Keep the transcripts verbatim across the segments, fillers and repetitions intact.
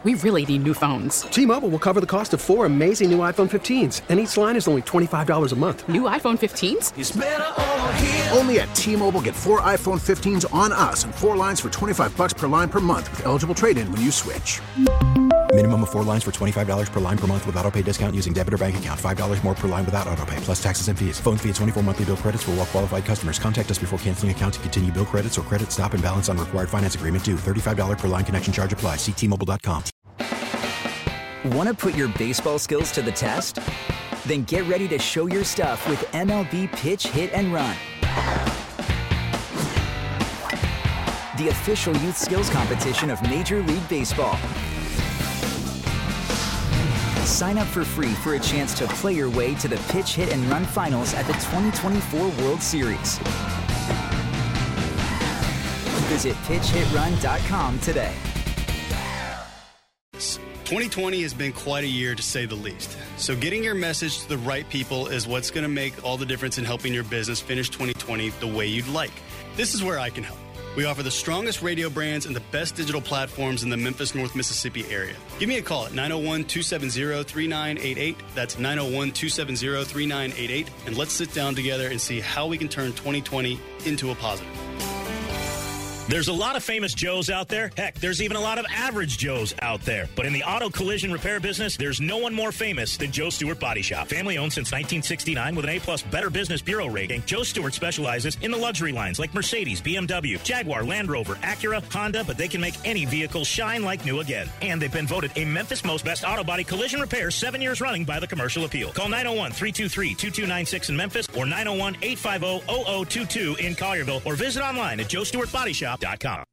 We really need new phones. T-Mobile will cover the cost of four amazing new iPhone fifteens, and each line is only twenty-five dollars a month. New iPhone fifteens? It's better over here. Only at T-Mobile, get four iPhone fifteens on us and four lines for twenty-five dollars per line per month with eligible trade-in when you switch. Minimum of four lines for twenty-five dollars per line per month with autopay discount using debit or bank account. five dollars more per line without autopay, plus taxes and fees. Phone fee at twenty-four monthly bill credits for well-qualified customers. Contact us before canceling account to continue bill credits or credit stop and balance on required finance agreement due. thirty-five dollars per line connection charge applies. See T Mobile dot com. Want to put your baseball skills to the test? Then get ready to show your stuff with M L B Pitch, Hit, and Run. The official youth skills competition of Major League Baseball. Sign up for free for a chance to play your way to the Pitch, Hit, and Run finals at the twenty twenty-four World Series. Visit pitch hit run dot com today. twenty twenty has been quite a year, to say the least. So getting your message to the right people is what's going to make all the difference in helping your business finish twenty twenty the way you'd like. This is where I can help. We offer the strongest radio brands and the best digital platforms in the Memphis, North Mississippi area. Give me a call at nine oh one, two seven zero, three nine eight eight. That's nine oh one, two seven zero, three nine eight eight. And let's sit down together and see how we can turn twenty twenty into a positive. There's a lot of famous Joes out there. Heck, there's even a lot of average Joes out there. But in the auto collision repair business, there's no one more famous than Joe Stewart Body Shop. Family owned since nineteen sixty-nine with an A-plus Better Business Bureau rating, Joe Stewart specializes in the luxury lines like Mercedes, B M W, Jaguar, Land Rover, Acura, Honda, but they can make any vehicle shine like new again. And they've been voted a Memphis Most Best Auto Body Collision Repair seven years running by the Commercial Appeal. Call nine oh one, three two three, two two nine six in Memphis or nine oh one, eight five zero, zero zero two two in Collierville or visit online at joe stewart body shop dot com.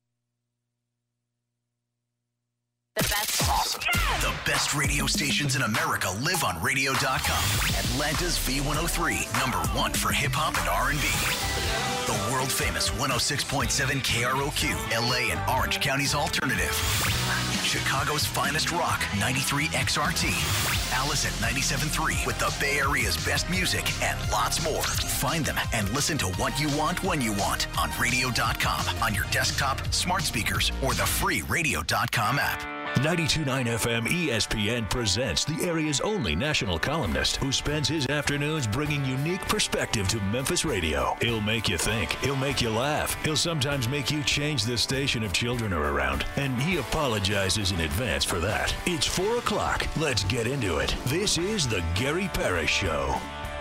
The best. Awesome. Yeah. The best radio stations in America live on radio dot com. Atlanta's V one oh three, number one for hip-hop and R and B. The world-famous one oh six point seven K R O Q, L A and Orange County's alternative. Chicago's finest rock, ninety-three X R T. Alice at ninety-seven point three with the Bay Area's best music and lots more. Find them and listen to what you want when you want on radio dot com, on your desktop, smart speakers, or the free radio dot com app. ninety-two point nine F M E S P N presents the area's only national columnist who spends his afternoons bringing unique perspective to Memphis radio. He'll make you think. He'll make you laugh. He'll sometimes make you change the station if children are around. And he apologizes in advance for that. It's four o'clock. Let's get into it. This is the Gary Parrish Show.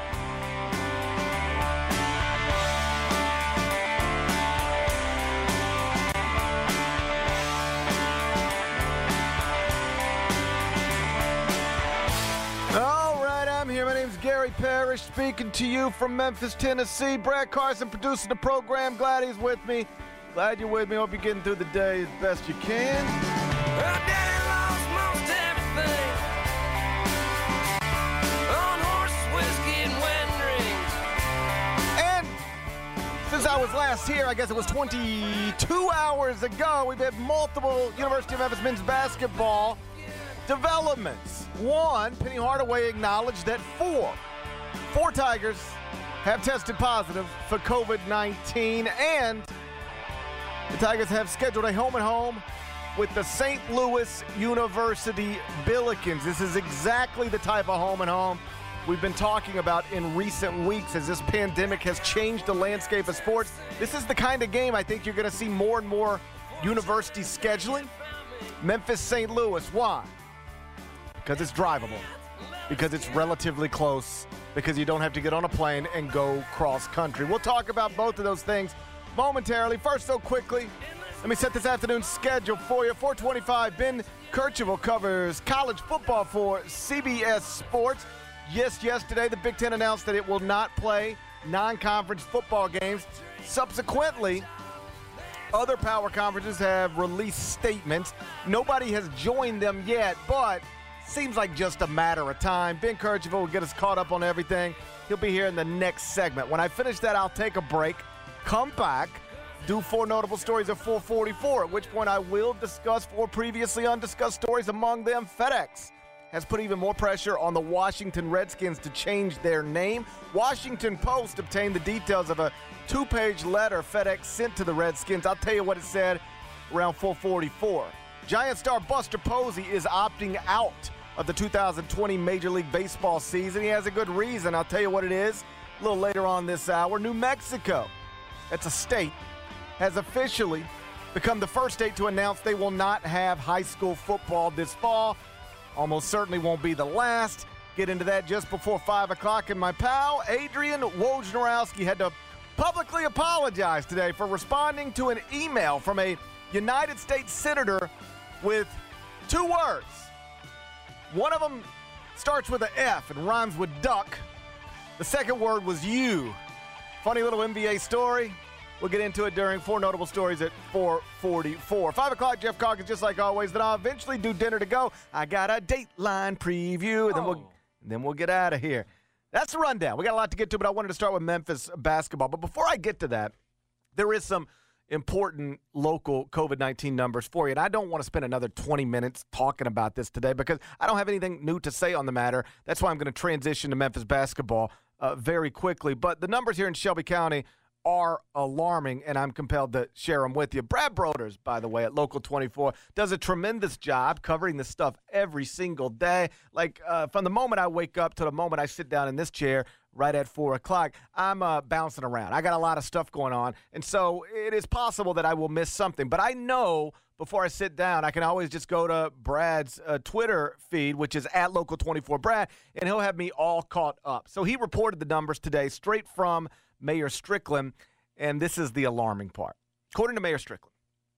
Gary Parrish speaking to you from Memphis, Tennessee. Brad Carson producing the program. Glad he's with me. Glad you're with me. Hope you're getting through the day as best you can. Well, Daddy lost most everything on horse whiskey and wedding rings. And since I was last here, I guess it was twenty-two hours ago, we've had multiple University of Memphis men's basketball developments. One, Penny Hardaway acknowledged that four, four Tigers have tested positive for covid nineteen, and the Tigers have scheduled a home-and-home with the Saint Louis University Billikens. This is exactly the type of home-and-home we've been talking about in recent weeks as this pandemic has changed the landscape of sports. This is the kind of game I think you're going to see more and more universities scheduling. Memphis, Saint Louis. Why? Because it's drivable, because it's relatively close, because you don't have to get on a plane and go cross-country. We'll talk about both of those things momentarily. First, so quickly, let me set this afternoon's schedule for you. four twenty-five, Ben Kercheval covers college football for C B S Sports. Yes, yesterday the Big Ten announced that it will not play non-conference football games. Subsequently, other power conferences have released statements. Nobody has joined them yet, but seems like just a matter of time. Ben Kercheval will get us caught up on everything. He'll be here in the next segment. When I finish that, I'll take a break, come back, do four notable stories at four forty-four, at which point I will discuss four previously undiscussed stories. Among them, FedEx has put even more pressure on the Washington Redskins to change their name. Washington Post obtained the details of a two-page letter FedEx sent to the Redskins. I'll tell you what it said around four forty-four. Giant star Buster Posey is opting out of the two thousand twenty Major League Baseball season. He has a good reason. I'll tell you what it is a little later on this hour. New Mexico, that's a state, has officially become the first state to announce they will not have high school football this fall. Almost certainly won't be the last. Get into that just before five o'clock. And my pal, Adrian Wojnarowski, had to publicly apologize today for responding to an email from a United States senator with two words. One of them starts with an F and rhymes with duck. The second word was you. Funny little N B A story. We'll get into it during four notable stories at four forty-four. five o'clock, Jeff Calkins, just like always. Then I'll eventually do dinner to go. I got a Dateline preview, and then, oh. we'll, and then we'll get out of here. That's the rundown. We got a lot to get to, but I wanted to start with Memphis basketball. But before I get to that, there is some important local COVID nineteen numbers for you. And I don't want to spend another twenty minutes talking about this today because I don't have anything new to say on the matter. That's why I'm going to transition to Memphis basketball uh, very quickly. But the numbers here in Shelby County are alarming, and I'm compelled to share them with you. Brad Broders, by the way, at Local twenty-four, does a tremendous job covering this stuff every single day. Like, uh, from the moment I wake up to the moment I sit down in this chair right at four o'clock, I'm uh, bouncing around. I got a lot of stuff going on, and so it is possible that I will miss something. But I know before I sit down, I can always just go to Brad's uh, Twitter feed, which is at Local twenty-four Brad, and he'll have me all caught up. So he reported the numbers today straight from Mayor Strickland, and this is the alarming part. According to Mayor Strickland,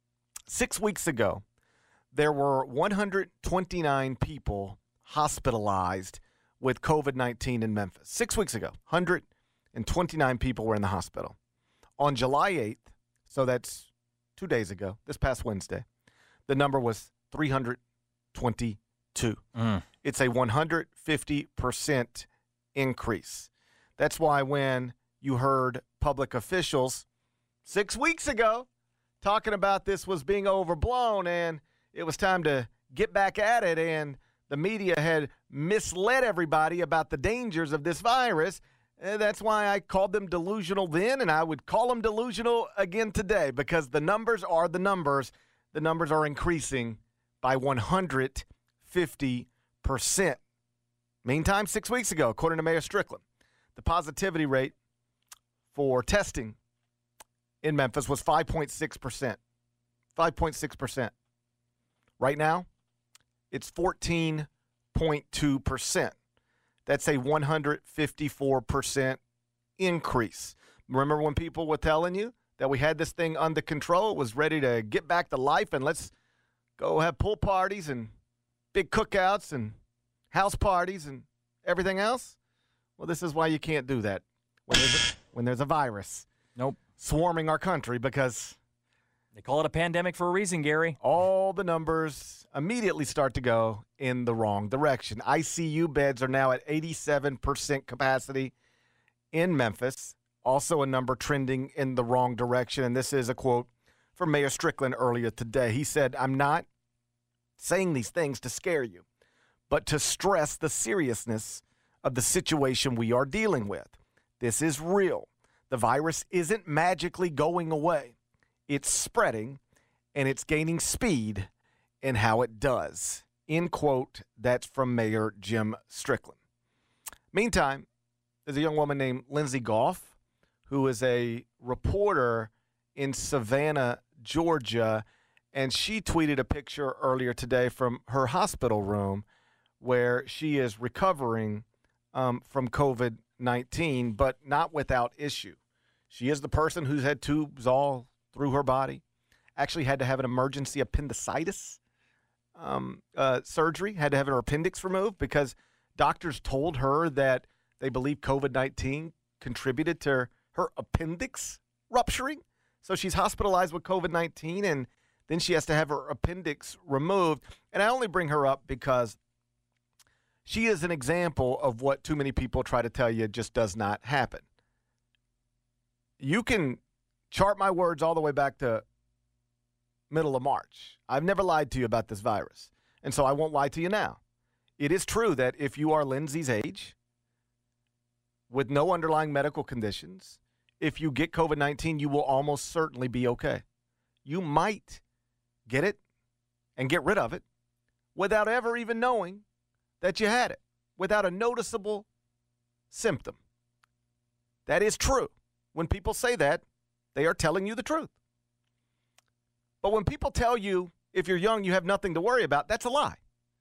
six weeks ago, there were one hundred twenty-nine people hospitalized with COVID nineteen in Memphis. Six weeks ago, one hundred twenty-nine people were in the hospital. On July eighth, so that's two days ago, this past Wednesday, the number was three hundred twenty-two. Mm. It's a one hundred fifty percent increase. That's why when you heard public officials six weeks ago talking about this was being overblown and it was time to get back at it, and the media had misled everybody about the dangers of this virus. Uh, that's why I called them delusional then, and I would call them delusional again today, because the numbers are the numbers. The numbers are increasing by one hundred fifty percent. Meantime, six weeks ago, according to Mayor Strickland, the positivity rate for testing in Memphis was five point six percent. five point six percent. Right now, it's fourteen point two percent. That's a one hundred fifty-four percent increase. Remember when people were telling you that we had this thing under control, it was ready to get back to life, and let's go have pool parties and big cookouts and house parties and everything else? Well, this is why you can't do that when there's a, when there's a virus nope. swarming our country, because they call it a pandemic for a reason, Gary. All the numbers immediately start to go in the wrong direction. I C U beds are now at eighty-seven percent capacity in Memphis. Also a number trending in the wrong direction. And this is a quote from Mayor Strickland earlier today. He said, "I'm not saying these things to scare you, but to stress the seriousness of the situation we are dealing with. This is real. The virus isn't magically going away. It's spreading, and it's gaining speed in how it does." End quote. That's from Mayor Jim Strickland. Meantime, there's a young woman named Lindsay Goff, who is a reporter in Savannah, Georgia, and she tweeted a picture earlier today from her hospital room where she is recovering um, from COVID nineteen, but not without issue. She is the person who's had tubes all through her body, actually had to have an emergency appendicitis um, uh, surgery, had to have her appendix removed because doctors told her that they believe COVID nineteen contributed to her, her appendix rupturing. So she's hospitalized with COVID nineteen, and then she has to have her appendix removed. And I only bring her up because she is an example of what too many people try to tell you just does not happen. You can chart my words all the way back to middle of March. I've never lied to you about this virus, and so I won't lie to you now. It is true that if you are Lindsay's age, with no underlying medical conditions, if you get COVID nineteen, you will almost certainly be okay. You might get it, and get rid of it without ever even knowing that you had it, without a noticeable symptom. That is true. When people say that, they are telling you the truth. But when people tell you if you're young, you have nothing to worry about, that's a lie.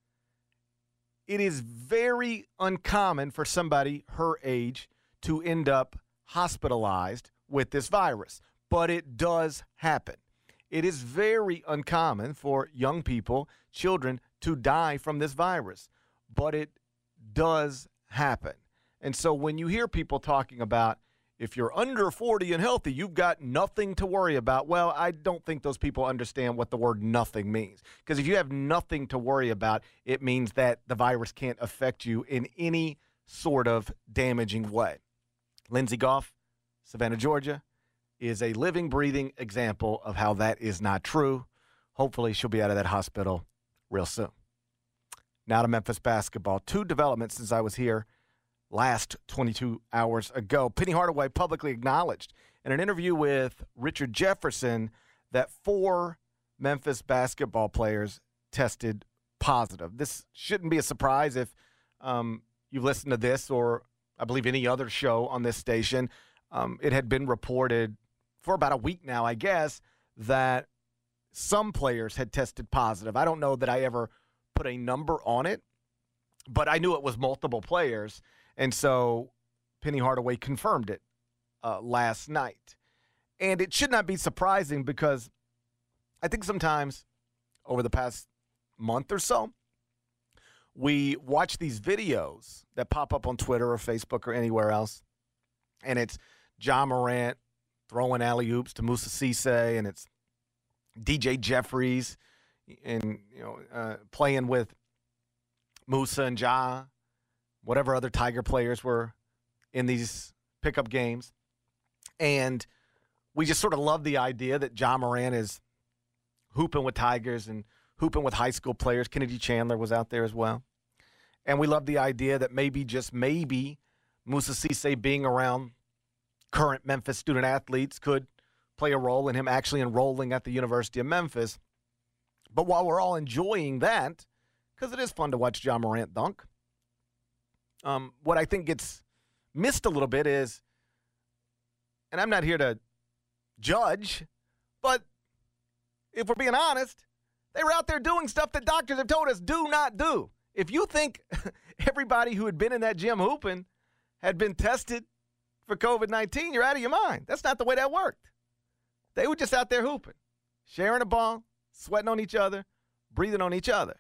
It is very uncommon for somebody her age to end up hospitalized with this virus, but it does happen. It is very uncommon for young people, children, to die from this virus, but it does happen. And so when you hear people talking about if you're under forty and healthy, you've got nothing to worry about. Well, I don't think those people understand what the word nothing means. Because if you have nothing to worry about, it means that the virus can't affect you in any sort of damaging way. Lindsey Goff, Savannah, Georgia, is a living, breathing example of how that is not true. Hopefully she'll be out of that hospital real soon. Now to Memphis basketball. Two developments since I was here last twenty-two hours ago. Penny Hardaway publicly acknowledged in an interview with Richard Jefferson that four Memphis basketball players tested positive. This shouldn't be a surprise if um, you've listened to this or I believe any other show on this station. Um, it had been reported for about a week now, I guess, that some players had tested positive. I don't know that I ever put a number on it, but I knew it was multiple players. And so Penny Hardaway confirmed it uh, last night. And it should not be surprising because I think sometimes over the past month or so, we watch these videos that pop up on Twitter or Facebook or anywhere else, and it's Ja Morant throwing alley-oops to Moussa Cisse, and it's D J Jeffries and you know uh, playing with Moussa and Ja, whatever other Tiger players were in these pickup games. And we just sort of love the idea that Ja Morant is hooping with Tigers and hooping with high school players. Kennedy Chandler was out there as well. And we love the idea that maybe, just maybe, Moussa Cisse being around current Memphis student athletes could play a role in him actually enrolling at the University of Memphis. But while we're all enjoying that, because it is fun to watch Ja Morant dunk, Um, what I think gets missed a little bit is, and I'm not here to judge, but if we're being honest, they were out there doing stuff that doctors have told us do not do. If you think everybody who had been in that gym hooping had been tested for covid nineteen, you're out of your mind. That's not the way that worked. They were just out there hooping, sharing a ball, sweating on each other, breathing on each other.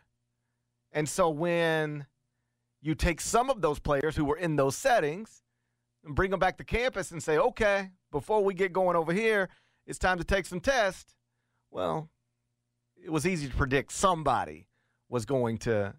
And so when you take some of those players who were in those settings and bring them back to campus and say, okay, before we get going over here, it's time to take some tests. Well, it was easy to predict somebody was going to,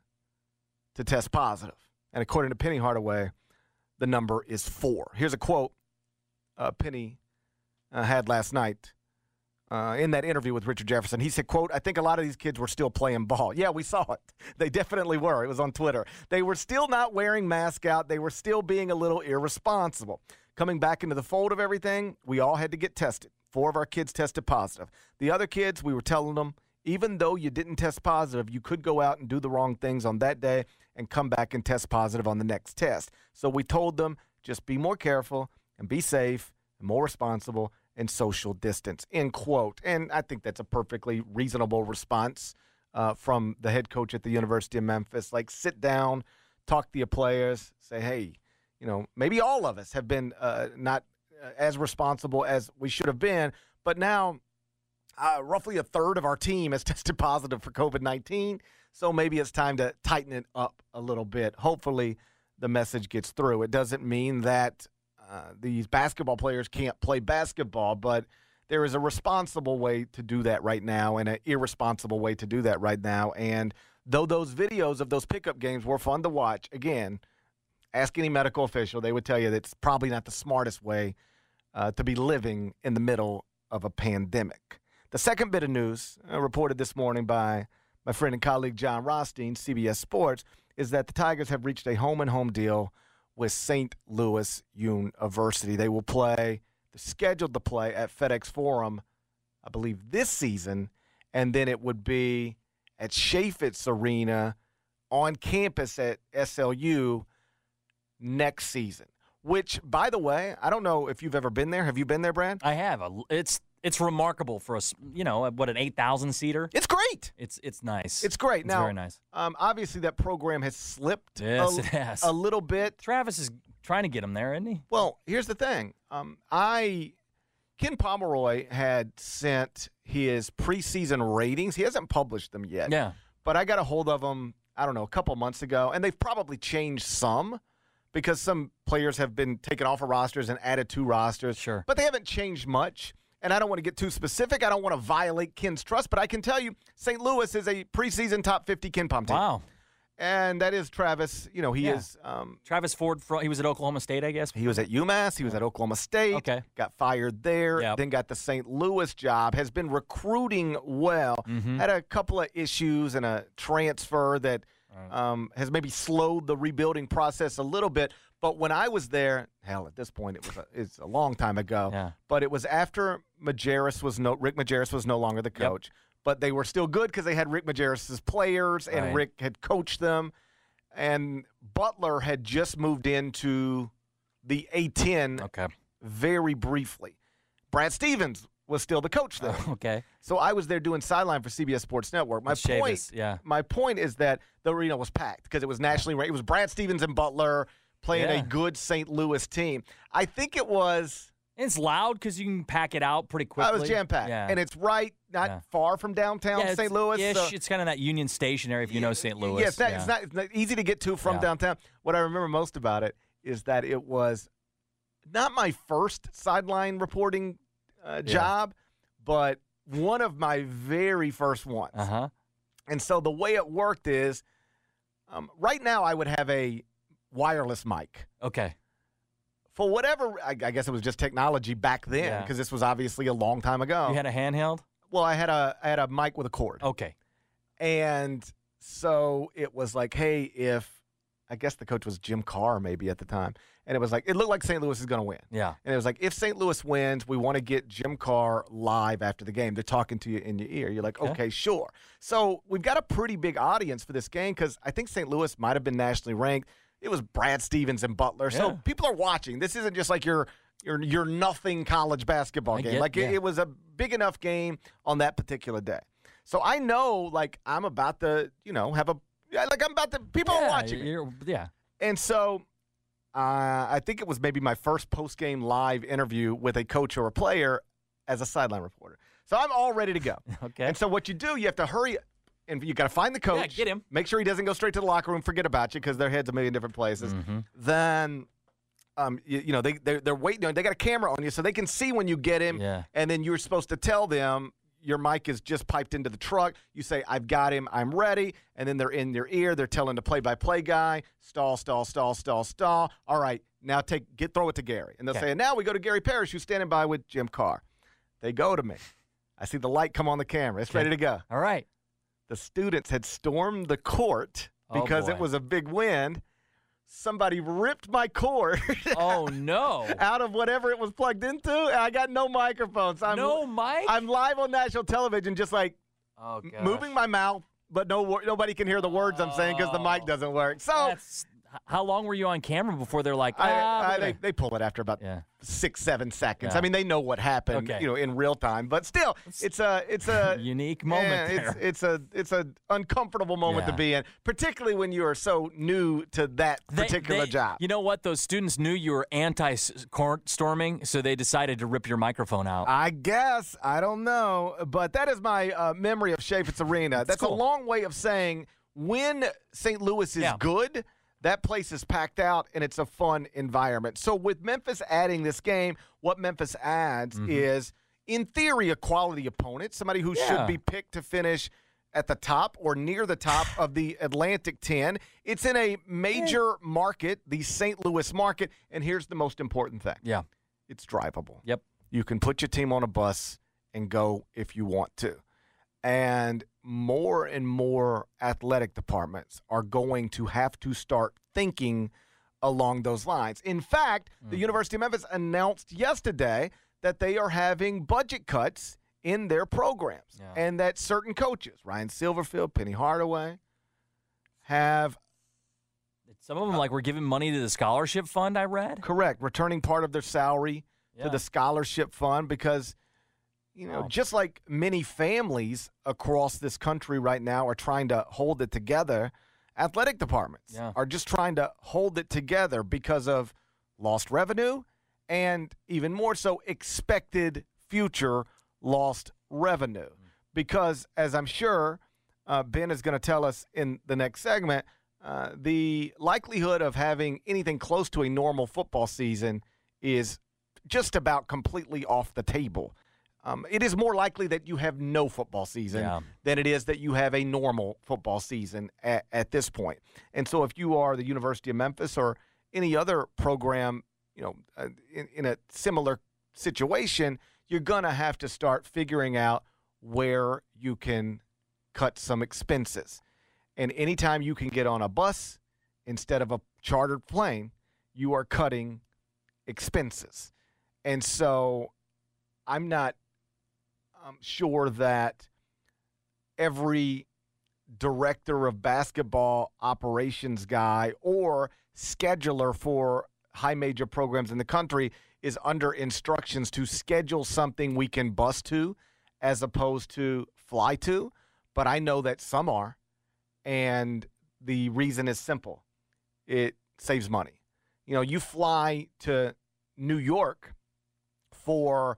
to test positive. And according to Penny Hardaway, the number is four. Here's a quote uh, Penny uh, had last night. Uh, in that interview with Richard Jefferson, he said, quote, I think a lot of these kids were still playing ball. Yeah, we saw it. They definitely were. It was on Twitter. They were still not wearing masks out. They were still being a little irresponsible. Coming back into the fold of everything, we all had to get tested. Four of our kids tested positive. The other kids, we were telling them, even though you didn't test positive, you could go out and do the wrong things on that day and come back and test positive on the next test. So we told them, just be more careful and be safe and more responsible and social distance, end quote. And I think that's a perfectly reasonable response uh, from the head coach at the University of Memphis. Like, sit down, talk to your players, say, hey, you know, maybe all of us have been uh, not uh, as responsible as we should have been, but now uh, roughly a third of our team has tested positive for covid nineteen, so maybe it's time to tighten it up a little bit. Hopefully the message gets through. It doesn't mean that Uh, these basketball players can't play basketball, but there is a responsible way to do that right now and an irresponsible way to do that right now. And though those videos of those pickup games were fun to watch, again, ask any medical official, they would tell you that it's probably not the smartest way uh, to be living in the middle of a pandemic. The second bit of news uh, reported this morning by my friend and colleague John Rothstein, C B S Sports, is that the Tigers have reached a home-and-home deal with Saint Louis University. They will play, they're scheduled to play at FedEx Forum, I believe, this season, and then it would be at Chaifetz Arena on campus at S L U next season. Which, by the way, I don't know if you've ever been there. Have you been there, Brad? I have. It's it's remarkable for us. You know, what, an eight thousand seater. It's great. It's it's nice. It's great. It's now, very nice. Um, obviously, that program has slipped. Yes, a, it has a little bit. Travis is trying to get him there, isn't he? Well, here's the thing. Um, I Ken Pomeroy had sent his preseason ratings. He hasn't published them yet. Yeah. But I got a hold of them, I don't know, a couple months ago, and they've probably changed some because some players have been taken off of rosters and added to rosters. Sure. But they haven't changed much. And I don't want to get too specific. I don't want to violate Ken's trust, but I can tell you Saint Louis is a preseason top fifty KenPom team. Wow. And that is Travis. You know, he Yeah. is. Um, Travis Ford, he was at Oklahoma State, I guess. he was at UMass. He was at Oklahoma State. Okay. Got fired there. Yep. Then got the Saint Louis job. Has been recruiting well. Mhm. Had a couple of issues and a transfer that um, has maybe slowed the rebuilding process a little bit. But when I was there, hell, at this point it was a, it's a long time ago. Yeah. But it was after Majerus was no Rick Majerus was no longer the coach. Yep. But they were still good because they had Rick Majerus' players, and Right. Rick had coached them. And Butler had just moved into the A ten Okay. very briefly. Brad Stevens was still the coach there. Okay. So I was there doing sideline for C B S Sports Network. My With point, Chavis, yeah. my point is that the arena was packed because it was nationally ranked. It was Brad Stevens and Butler playing Yeah. a good Saint Louis team. I think it was. It's loud because you can pack it out pretty quickly. I was jam packed, Yeah. and it's right, not Yeah. far from downtown yeah, Saint Louis. Ish. so- It's kind of that Union Station area if you know Saint Louis. Yeah, it's not, yeah. it's not, it's not easy to get to from Yeah. downtown. What I remember most about it is that it was not my first sideline reporting uh, Yeah. job, but one of my very first ones. Uh-huh. And so the way it worked is, um, right now I would have a wireless mic. Okay. For whatever, I, I guess it was just technology back then, Yeah. because this was obviously a long time ago. You had a handheld? Well, I had a I had a mic with a cord. Okay. And so it was like, hey, if I guess the coach was Jim Carr maybe at the time, and it was like it looked like Saint Louis is going to win. Yeah. And it was like, if Saint Louis wins, we want to get Jim Carr live after the game. They're talking to you in your ear. You're like, Okay. okay, sure. So we've got a pretty big audience for this game because I think Saint Louis might have been nationally ranked. It was Brad Stevens and Butler. So Yeah. people are watching. This isn't just like your your your nothing college basketball I game. get- like it, yeah. it was a big enough game on that particular day. So I know, like, I'm about to, you know, have a yeah, like I'm about to. People yeah, are watching. me. you're- Yeah. And so uh, I think it was maybe my first post-game live interview with a coach or a player as a sideline reporter. So I'm all ready to go. Okay. And so what you do, you have to hurry, and you got to find the coach. Yeah, get him. Make sure he doesn't go straight to the locker room, forget about you, because their head's a million different places. Mm-hmm. Then, um, you, you know, they, they're, they're waiting. They got a camera on you so they can see when you get him. Yeah. And then you're supposed to tell them, your mic is just piped into the truck. You say, I've got him. I'm ready. And then they're in their ear. They're telling the play-by-play guy, stall, stall, stall, stall, stall. All right, now take get throw it to Gary. And they'll Okay. say, and now we go to Gary Parrish, who's standing by with Jim Carr. They go to me. I see the light come on the camera. It's Okay. ready to go. All right. The students had stormed the court Oh, because boy. it was a big wind. Somebody ripped my cord Oh, no. out of whatever it was plugged into, and I got no microphone. So I'm, No mic? I'm live on national television, just like Oh, gosh. moving my mouth, but no, wor- nobody can hear the words I'm saying because the mic doesn't work. So That's, how long were you on camera before they're like, I, ah, I, we're they, gonna- they pull it after about Yeah. six, seven seconds. Yeah. I mean, they know what happened, Okay. you know, in real time. But still, it's a, it's a unique moment yeah, there. It's, it's a, it's a uncomfortable moment Yeah. to be in, particularly when you are so new to that They- particular they- job. You know what? Those students knew you were anti-court storming, so they decided to rip your microphone out. I guess. I don't know. But that is my uh, memory of Chaifetz Arena. That's cool. a long way of saying when Saint Louis is Yeah. good, that place is packed out and it's a fun environment. So with Memphis adding this game, what Memphis adds Mm-hmm. is, in theory, a quality opponent, somebody who Yeah. should be picked to finish at the top or near the top of the Atlantic ten. It's in a major market, the Saint Louis market, and here's the most important thing. Yeah. It's drivable. Yep. You can put your team on a bus and go if you want to. And more and more athletic departments are going to have to start thinking along those lines. In fact, the University of Memphis announced yesterday that they are having budget cuts in their programs. Yeah. And that certain coaches, Ryan Silverfield, Penny Hardaway, have some of them, like, were giving money to the scholarship fund, I read. Correct. Returning part of their salary yeah. to the scholarship fund because, you know, wow. just like many families across this country right now are trying to hold it together, athletic departments yeah. are just trying to hold it together because of lost revenue and even more so expected future lost revenue. Because, as I'm sure uh, Ben is going to tell us in the next segment, uh, the likelihood of having anything close to a normal football season is just about completely off the table. Um, it is more likely that you have no football season yeah. than it is that you have a normal football season at, at this point. And so if you are the University of Memphis or any other program, you know, uh, in, in a similar situation, you're going to have to start figuring out where you can cut some expenses. And anytime you can get on a bus instead of a chartered plane, you are cutting expenses. And so I'm not um, sure that every director of basketball operations guy or scheduler for high major programs in the country is under instructions to schedule something we can bus to as opposed to fly to. But I know that some are. And the reason is simple. It saves money. You know, you fly to New York for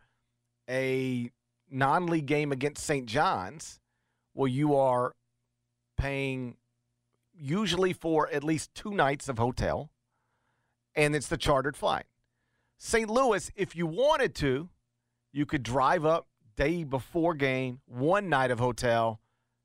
a non-league game against Saint John's, well, you are paying usually for at least two nights of hotel, and it's the chartered flight. Saint Louis, if you wanted to, you could drive up day before game, one night of hotel,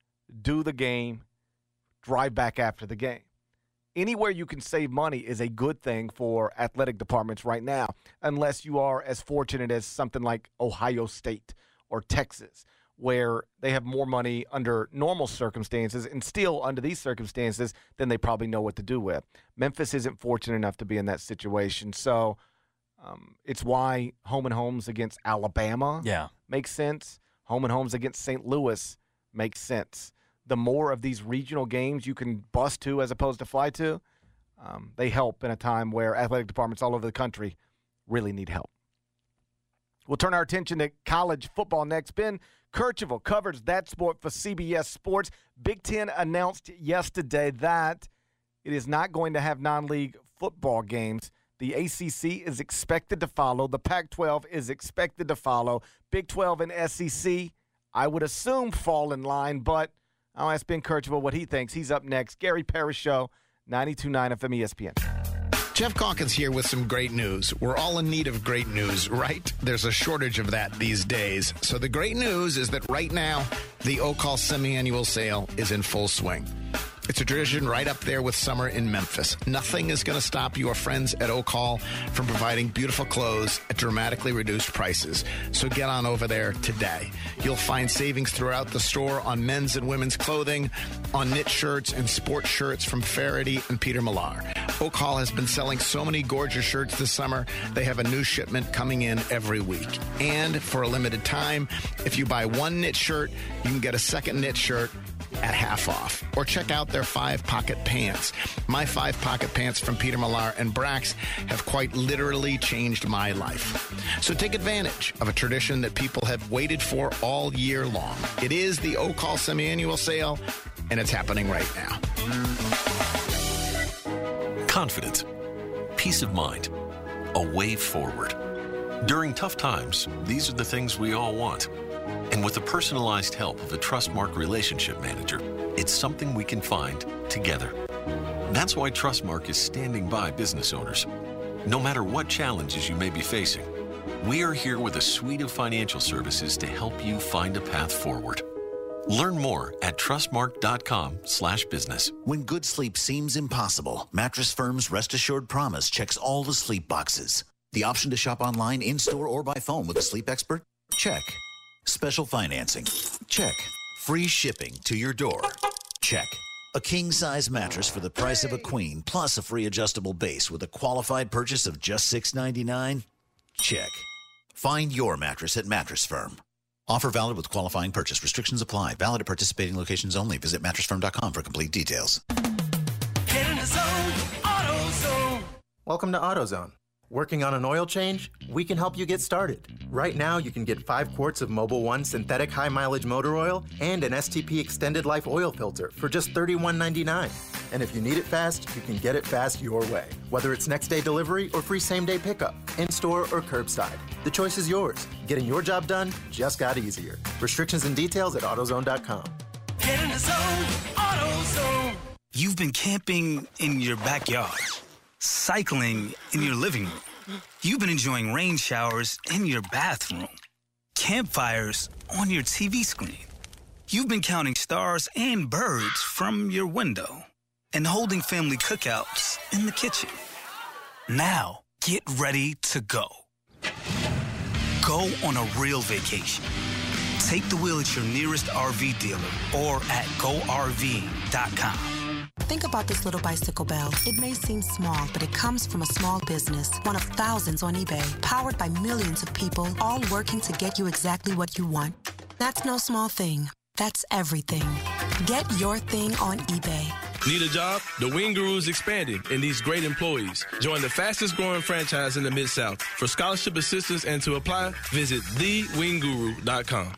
do the game, drive back after the game. Anywhere you can save money is a good thing for athletic departments right now, unless you are as fortunate as something like Ohio State or Texas, where they have more money under normal circumstances and still under these circumstances than they probably know what to do with. Memphis isn't fortunate enough to be in that situation. So um, it's why home and homes against Alabama yeah. makes sense. Home and homes against Saint Louis makes sense. The more of these regional games you can bus to as opposed to fly to, um, they help in a time where athletic departments all over the country really need help. We'll turn our attention to college football next. Ben Kercheval covers that sport for C B S Sports. Big Ten announced yesterday that it is not going to have non-league football games. The A C C is expected to follow. The Pac twelve is expected to follow. Big twelve and S E C, I would assume, fall in line, but I'll ask Ben Kercheval what he thinks. He's up next. Gary Parrish Show, ninety-two point nine F M E S P N. Jeff Calkins here with some great news. We're all in need of great news, right? There's a shortage of that these days. So the great news is that right now, the O-Call semi-annual sale is in full swing. It's a tradition right up there with summer in Memphis. Nothing is going to stop your friends at O-Call from providing beautiful clothes at dramatically reduced prices. So get on over there today. You'll find savings throughout the store on men's and women's clothing, on knit shirts and sports shirts from Faraday and Peter Millar. O-Call has been selling so many gorgeous shirts this summer, they have a new shipment coming in every week. And for a limited time, if you buy one knit shirt, you can get a second knit shirt at half off. Or check out their five-pocket pants. My five-pocket pants from Peter Millar and Brax have quite literally changed my life. So take advantage of a tradition that people have waited for all year long. It is the O-Call semi-annual sale, and it's happening right now. Confidence, peace of mind, a way forward. During tough times, these are the things we all want. And with the personalized help of a Trustmark relationship manager, it's something we can find together. That's why Trustmark is standing by business owners. No matter what challenges you may be facing, we are here with a suite of financial services to help you find a path forward. Learn more at trustmark.com slash business. When good sleep seems impossible, Mattress Firm's Rest Assured Promise checks all the sleep boxes. The option to shop online, in-store, or by phone with a sleep expert? Check. Special financing? Check. Free shipping to your door? Check. A king-size mattress for the price of a queen, plus a free adjustable base with a qualified purchase of just six ninety-nine? Check. Find your mattress at Mattress Firm. Offer valid with qualifying purchase. Restrictions apply. Valid at participating locations only. Visit mattress firm dot com for complete details. Get in the zone, AutoZone. Welcome to AutoZone. Working on an oil change? We can help you get started. Right now, you can get five quarts of Mobil one synthetic high-mileage motor oil and an S T P extended life oil filter for just thirty-one ninety-nine. And if you need it fast, you can get it fast your way. Whether it's next-day delivery or free same-day pickup, in-store or curbside. The choice is yours. Getting your job done just got easier. Restrictions and details at AutoZone dot com. Get in the zone, AutoZone. You've been camping in your backyard, cycling in your living room. You've been enjoying rain showers in your bathroom, campfires on your T V screen. You've been counting stars and birds from your window and holding family cookouts in the kitchen. Now, get ready to go. Go on a real vacation. Take the wheel at your nearest R V dealer or at go R V dot com. Think about this little bicycle bell. It may seem small, but it comes from a small business, one of thousands on eBay, powered by millions of people, all working to get you exactly what you want. That's no small thing. That's everything. Get your thing on eBay. Need a job? The Wing Guru is expanding and needs great employees. Join the fastest growing franchise in the Mid-South. For scholarship assistance and to apply, visit the wing guru dot com.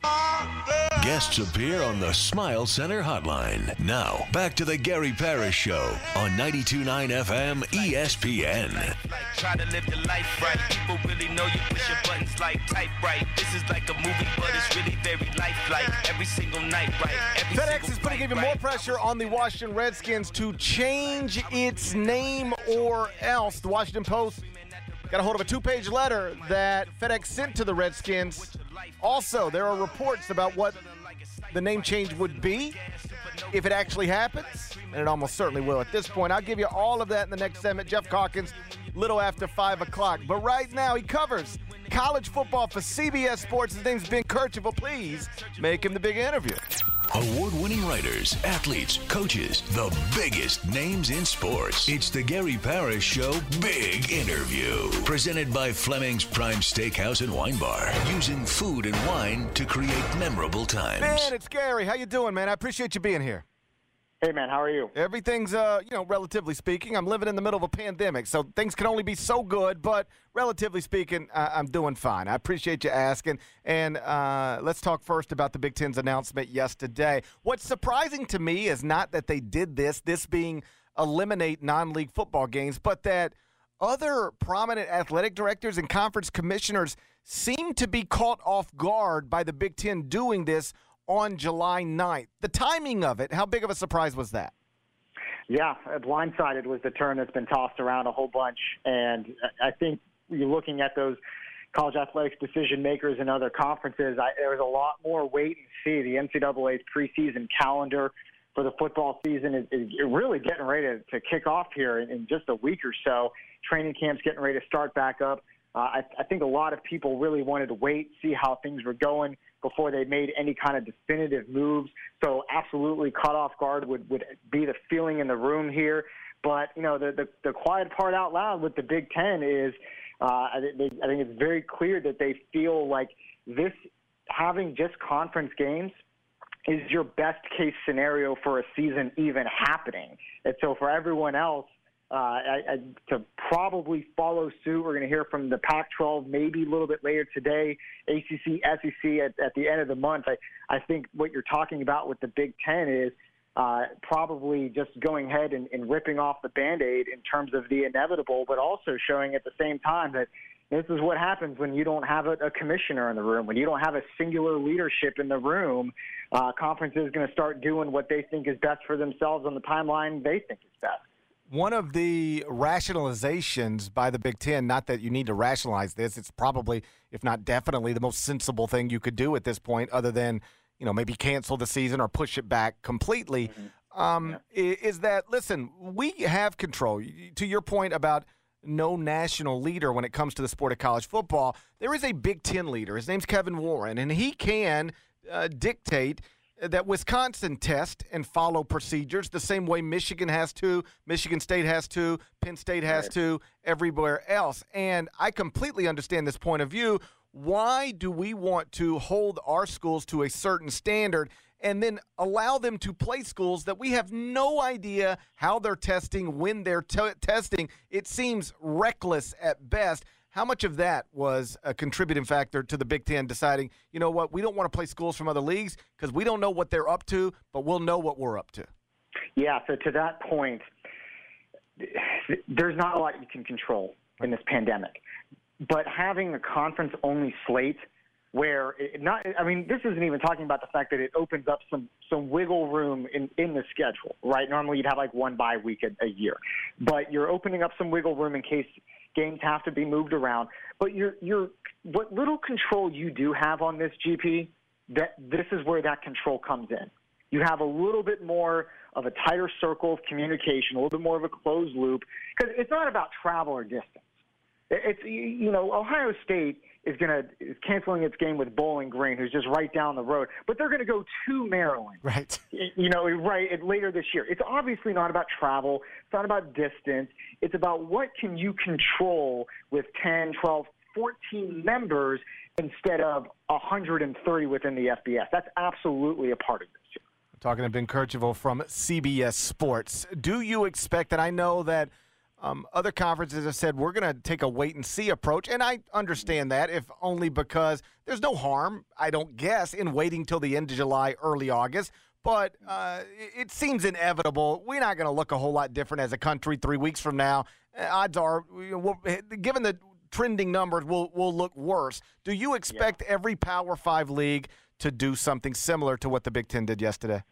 Guests appear on the Smile Center hotline. Now, back to the Gary Parrish Show on ninety-two point nine F M E S P N. Try to live your life right. People really know you push your buttons like type right. This is like a movie, but it's really very lifelike. Every single night, right? Every FedEx is putting even more pressure on the Washington Redskins to change its name or else. The Washington Post got a hold of a two-page letter that FedEx sent to the Redskins. Also, there are reports about what the name change would be if it actually happens, and it almost certainly will at this point. I'll give you all of that in the next segment. Jeff Calkins, little after five o'clock. But right now, he covers college football for C B S Sports. His name's Ben Kercheval. Please make him the big interview. Award-winning writers, athletes, coaches, the biggest names in sports. It's the Gary Parrish Show Big Interview. Presented by Fleming's Prime Steakhouse and Wine Bar. Using food and wine to create memorable times. Man, it's Gary. How you doing, man? I appreciate you being here. Hey, man, how are you? Everything's, uh, you know, relatively speaking, I'm living in the middle of a pandemic, so things can only be so good, but relatively speaking, uh, I'm doing fine. I appreciate you asking, and uh, let's talk first about the Big Ten's announcement yesterday. What's surprising to me is not that they did this, this being eliminate non-league football games, but that other prominent athletic directors and conference commissioners seem to be caught off guard by the Big Ten doing this on July ninth. The timing of it, how big of a surprise was that? Yeah, blindsided was the term that's been tossed around a whole bunch. And I think you're looking at those college athletics decision makers in other conferences. I, there was a lot more wait and see. The N C double A's preseason calendar for the football season is, is really getting ready to, to kick off here in, in just a week or so. Training camp's getting ready to start back up. Uh, I, I think a lot of people really wanted to wait, see how things were going before they made any kind of definitive moves. So absolutely caught off guard would, would be the feeling in the room here. But, you know, the, the, the quiet part out loud with the Big Ten is uh, I, they, I think it's very clear that they feel like this having just conference games is your best case scenario for a season even happening. And so for everyone else, Uh, I, I, to probably follow suit, we're going to hear from the Pac twelve maybe a little bit later today, A C C, S E C at, at the end of the month. I, I think what you're talking about with the Big Ten is uh, probably just going ahead and, and ripping off the Band-Aid in terms of the inevitable, but also showing at the same time that this is what happens when you don't have a, a commissioner in the room, when you don't have a singular leadership in the room. Uh, conference is going to start doing what they think is best for themselves on the timeline they think is best. One of the rationalizations by the Big Ten, not that you need to rationalize this, it's probably, if not definitely, the most sensible thing you could do at this point, other than, you know, maybe cancel the season or push it back completely, mm-hmm. um, yeah. is that, listen, we have control. To your point about no national leader when it comes to the sport of college football, there is a Big Ten leader. His name's Kevin Warren, and he can uh, dictate that Wisconsin test and follow procedures the same way Michigan has to, Michigan State has to, Penn State has right. to, everywhere else. And I completely understand this point of view Why do we want to hold our schools to a certain standard and then allow them to play schools that we have no idea how they're testing, when they're t- testing? It seems reckless at best. How much of that was a contributing factor to the Big Ten deciding, you know what, we don't want to play schools from other leagues because we don't know what they're up to, but we'll know what we're up to? Yeah, so to that point, there's not a lot you can control in this pandemic. But having a conference-only slate where it not – I mean, this isn't even talking about the fact that it opens up some, some wiggle room in, in the schedule, right? Normally you'd have like one bye week a, a year. But you're opening up some wiggle room in case games have to be moved around. But you're, you're what little control you do have on this, G P, that this is where that control comes in. You have a little bit more of a tighter circle of communication, a little bit more of a closed loop, because it's not about travel or distance. It's, you know, Ohio State is going to is canceling its game with Bowling Green, who's just right down the road, but they're going to go to Maryland. Right. You know, right later this year. It's obviously not about travel. It's not about distance. It's about what can you control with ten, twelve, fourteen members instead of one hundred thirty within the F B S. That's absolutely a part of this year. Talking to Ben Kercheval from C B S Sports. Do you expect, and I know that um, other conferences have said we're going to take a wait-and-see approach, and I understand that, if only because there's no harm, I don't guess, in waiting till the end of July, early August. But uh, it seems inevitable. We're not going to look a whole lot different as a country three weeks from now. Odds are, we'll, given the trending numbers, we'll, we'll look worse. Do you expect yeah. every Power Five league to do something similar to what the Big Ten did yesterday?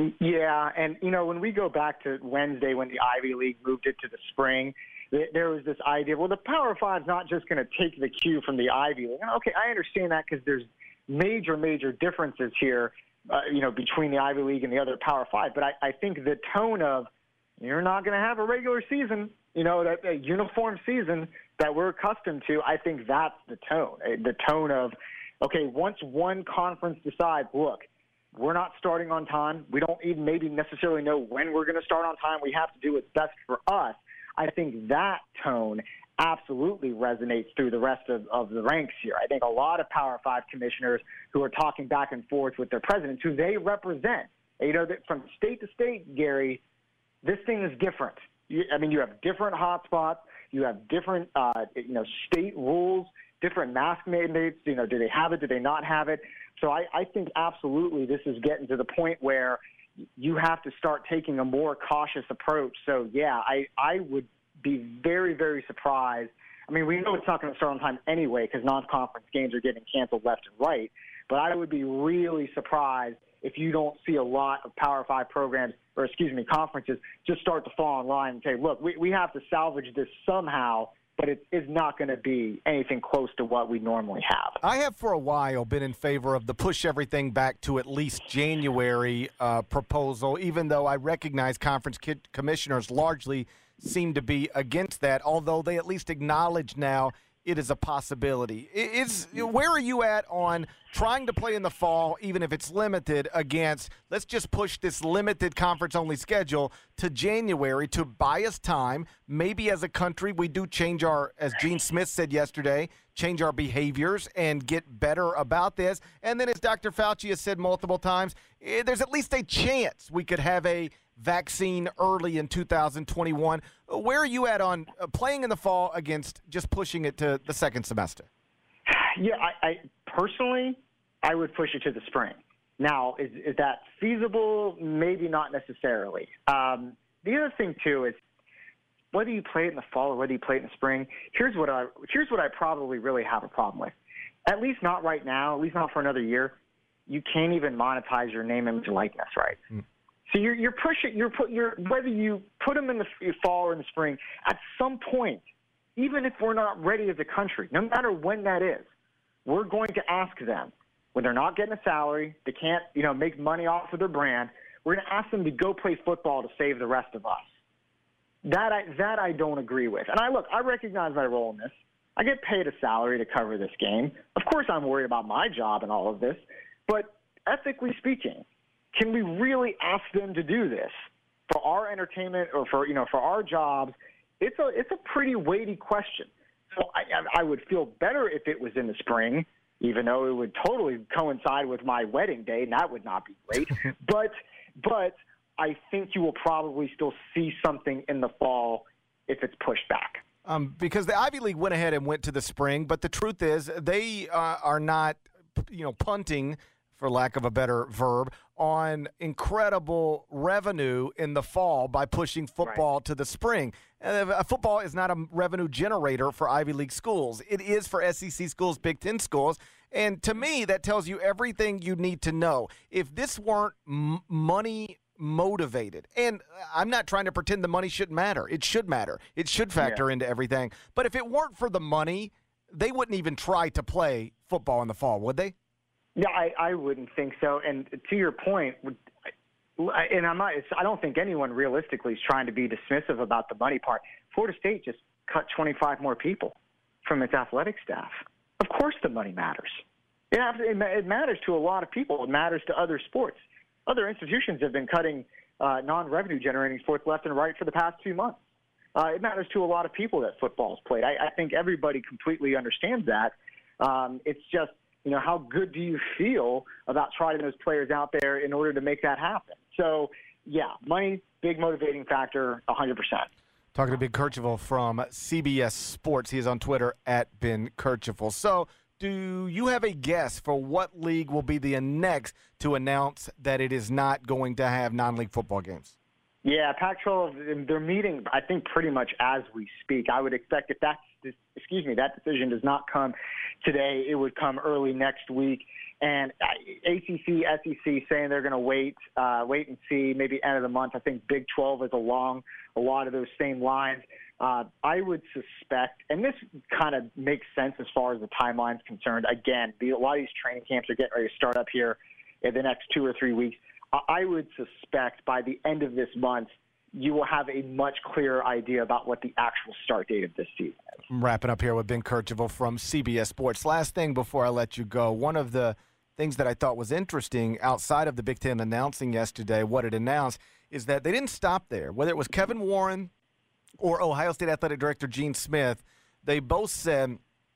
Yeah, and, you know, when we go back to Wednesday when the Ivy League moved it to the spring, there was this idea, well, the Power Five's not just going to take the cue from the Ivy League. And, okay, I understand that because there's major, major differences here, uh, you know, between the Ivy League and the other Power Five. But I, I think the tone of you're not going to have a regular season, you know, that a uniform season that we're accustomed to, I think that's the tone, the tone of, okay, once one conference decides, look, we're not starting on time. We don't even maybe necessarily know when we're going to start on time. We have to do what's best for us. I think that tone absolutely resonates through the rest of, of the ranks here. I think a lot of Power Five commissioners who are talking back and forth with their presidents, who they represent, you know, that from state to state, Gary, this thing is different. You, I mean, you have different hotspots. You have different, uh, you know, state rules, different mask mandates. You know, do they have it? Do they not have it? So I, I think absolutely this is getting to the point where you have to start taking a more cautious approach. So, yeah, I, I would be very, very surprised. I mean, we know it's not going to start on time anyway because non-conference games are getting canceled left and right. But I would be really surprised if you don't see a lot of Power Five programs, or excuse me, conferences, just start to fall in line and say, look, we, we have to salvage this somehow, but it is not going to be anything close to what we normally have. I have for a while been in favor of the push everything back to at least January uh, proposal, even though I recognize conference commissioners largely seem to be against that, although they at least acknowledge now it is a possibility. Is, where are you at on trying to play in the fall, even if it's limited, against let's just push this limited conference-only schedule to January to buy us time? Maybe as a country we do change our, as Gene Smith said yesterday, change our behaviors and get better about this. And then as Doctor Fauci has said multiple times, there's at least a chance we could have a vaccine early in two thousand twenty-one. Where are you at on playing in the fall against just pushing it to the second semester? Yeah, I, I personally, I would push it to the spring. Now, is, is that feasible? Maybe not necessarily. Um, the other thing too is whether you play it in the fall or whether you play it in the spring. Here's what I here's what I probably really have a problem with. At least not right now. At least not for another year. You can't even monetize your name, image, and likeness, right? Mm. So you're, you're pushing, you're put, you're, whether you put them in the fall or in the spring, at some point, even if we're not ready as a country, no matter when that is, we're going to ask them, when they're not getting a salary, they can't, you know, make money off of their brand, we're going to ask them to go play football to save the rest of us. That I, that I don't agree with. And I look, I recognize my role in this. I get paid a salary to cover this game. Of course I'm worried about my job and all of this, but ethically speaking, can we really ask them to do this for our entertainment or for, you know, for our jobs? It's a it's a pretty weighty question. So I, I would feel better if it was in the spring even though it would totally coincide with my wedding day, and that would not be great. but but I think you will probably still see something in the fall if it's pushed back. Um, because the Ivy League went ahead and went to the spring, but the truth is they uh, are not, you know, punting, for lack of a better verb, on incredible revenue in the fall by pushing football right. to the spring. Uh, football is not a revenue generator for Ivy League schools. It is for S E C schools, Big Ten schools. And to me, that tells you everything you need to know. If this weren't m- money motivated, and I'm not trying to pretend the money shouldn't matter. It should matter. It should factor yeah. into everything. But if it weren't for the money, they wouldn't even try to play football in the fall, would they? Yeah, I, I wouldn't think so. And to your point, and I'm not, I don't think anyone realistically is trying to be dismissive about the money part. Florida State just cut twenty-five more people from its athletic staff. Of course the money matters. It, it matters to a lot of people. It matters to other sports. Other institutions have been cutting uh, non-revenue generating sports left and right for the past two months. Uh, it matters to a lot of people that football is played. I, I think everybody completely understands that. Um, it's just, you know, how good do you feel about trotting those players out there in order to make that happen? So, yeah, money, big motivating factor, one hundred percent. Talking to Ben Kercheval from C B S Sports. He is on Twitter at Ben Kercheval. So, do you have a guess for what league will be the next to announce that it is not going to have non-league football games? Yeah, Pac twelve, they're meeting, I think, pretty much as we speak. I would expect if that, excuse me, that decision does not come today, it would come early next week. And A C C, S E C saying they're going to wait, uh, wait and see, maybe end of the month. I think Big twelve is along a lot of those same lines. Uh, I would suspect, and this kind of makes sense as far as the timeline's concerned. Again, the, a lot of these training camps are getting ready to start up here in the next two or three weeks. I would suspect by the end of this month, you will have a much clearer idea about what the actual start date of this season is. I'm wrapping up here with Ben Kercheval from C B S Sports. Last thing before I let you go, one of the things that I thought was interesting outside of the Big Ten announcing yesterday what it announced is that they didn't stop there. Whether it was Kevin Warren or Ohio State Athletic Director Gene Smith, they both said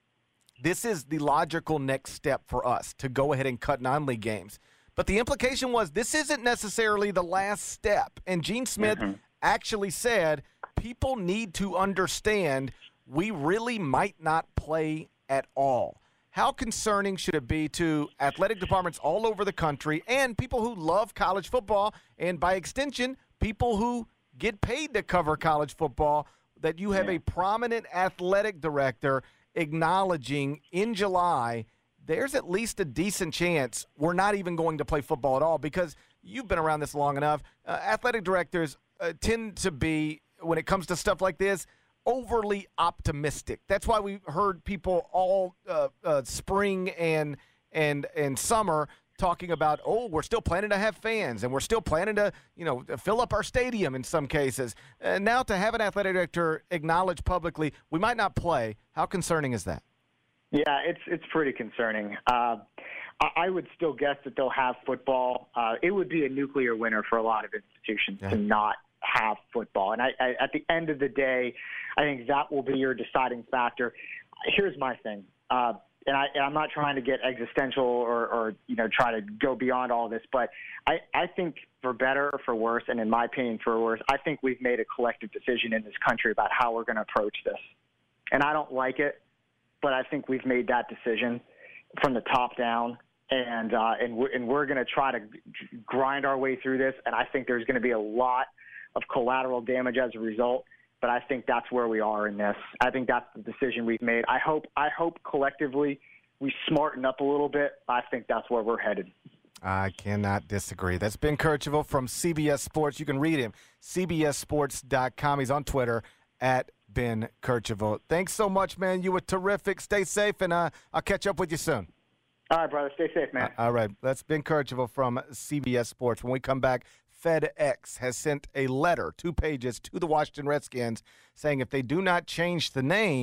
this is the logical next step for us to go ahead and cut non-league games. But the implication was this isn't necessarily the last step. And Gene Smith mm-hmm. actually said people need to understand we really might not play at all. How concerning should it be to athletic departments all over the country and people who love college football and, by extension, people who get paid to cover college football that you have yeah. a prominent athletic director acknowledging in July there's at least a decent chance we're not even going to play football at all? Because you've been around this long enough. Uh, athletic directors uh, tend to be, when it comes to stuff like this, overly optimistic. That's why we heard people all uh, uh, spring and and and summer talking about, oh, we're still planning to have fans and we're still planning to, you know, fill up our stadium in some cases. And now to have an athletic director acknowledge publicly we might not play, how concerning is that? Yeah, it's it's pretty concerning. Uh, I, I would still guess that they'll have football. Uh, it would be a nuclear winter for a lot of institutions yeah. to not have football. And I, I, at the end of the day, I think that will be your deciding factor. Here's my thing, uh, and, I, and I'm not trying to get existential or, or you know try to go beyond all this, but I, I think for better or for worse, and in my opinion for worse, I think we've made a collective decision in this country about how we're going to approach this. And I don't like it, but I think we've made that decision from the top down, and uh, and we're, and we're going to try to grind our way through this. And I think there's going to be a lot of collateral damage as a result. But I think that's where we are in this. I think that's the decision we've made. I hope I hope collectively we smarten up a little bit. I think that's where we're headed. I cannot disagree. That's Ben Kercheval from C B S Sports. You can read him, C B S sports dot com. He's on Twitter at Ben Kercheval. Thanks so much, man. You were terrific. Stay safe, and uh, I'll catch up with you soon. All right, brother. Stay safe, man. Uh, all right. That's Ben Kercheval from C B S Sports. When we come back, FedEx has sent a letter, two pages, to the Washington Redskins saying if they do not change the name,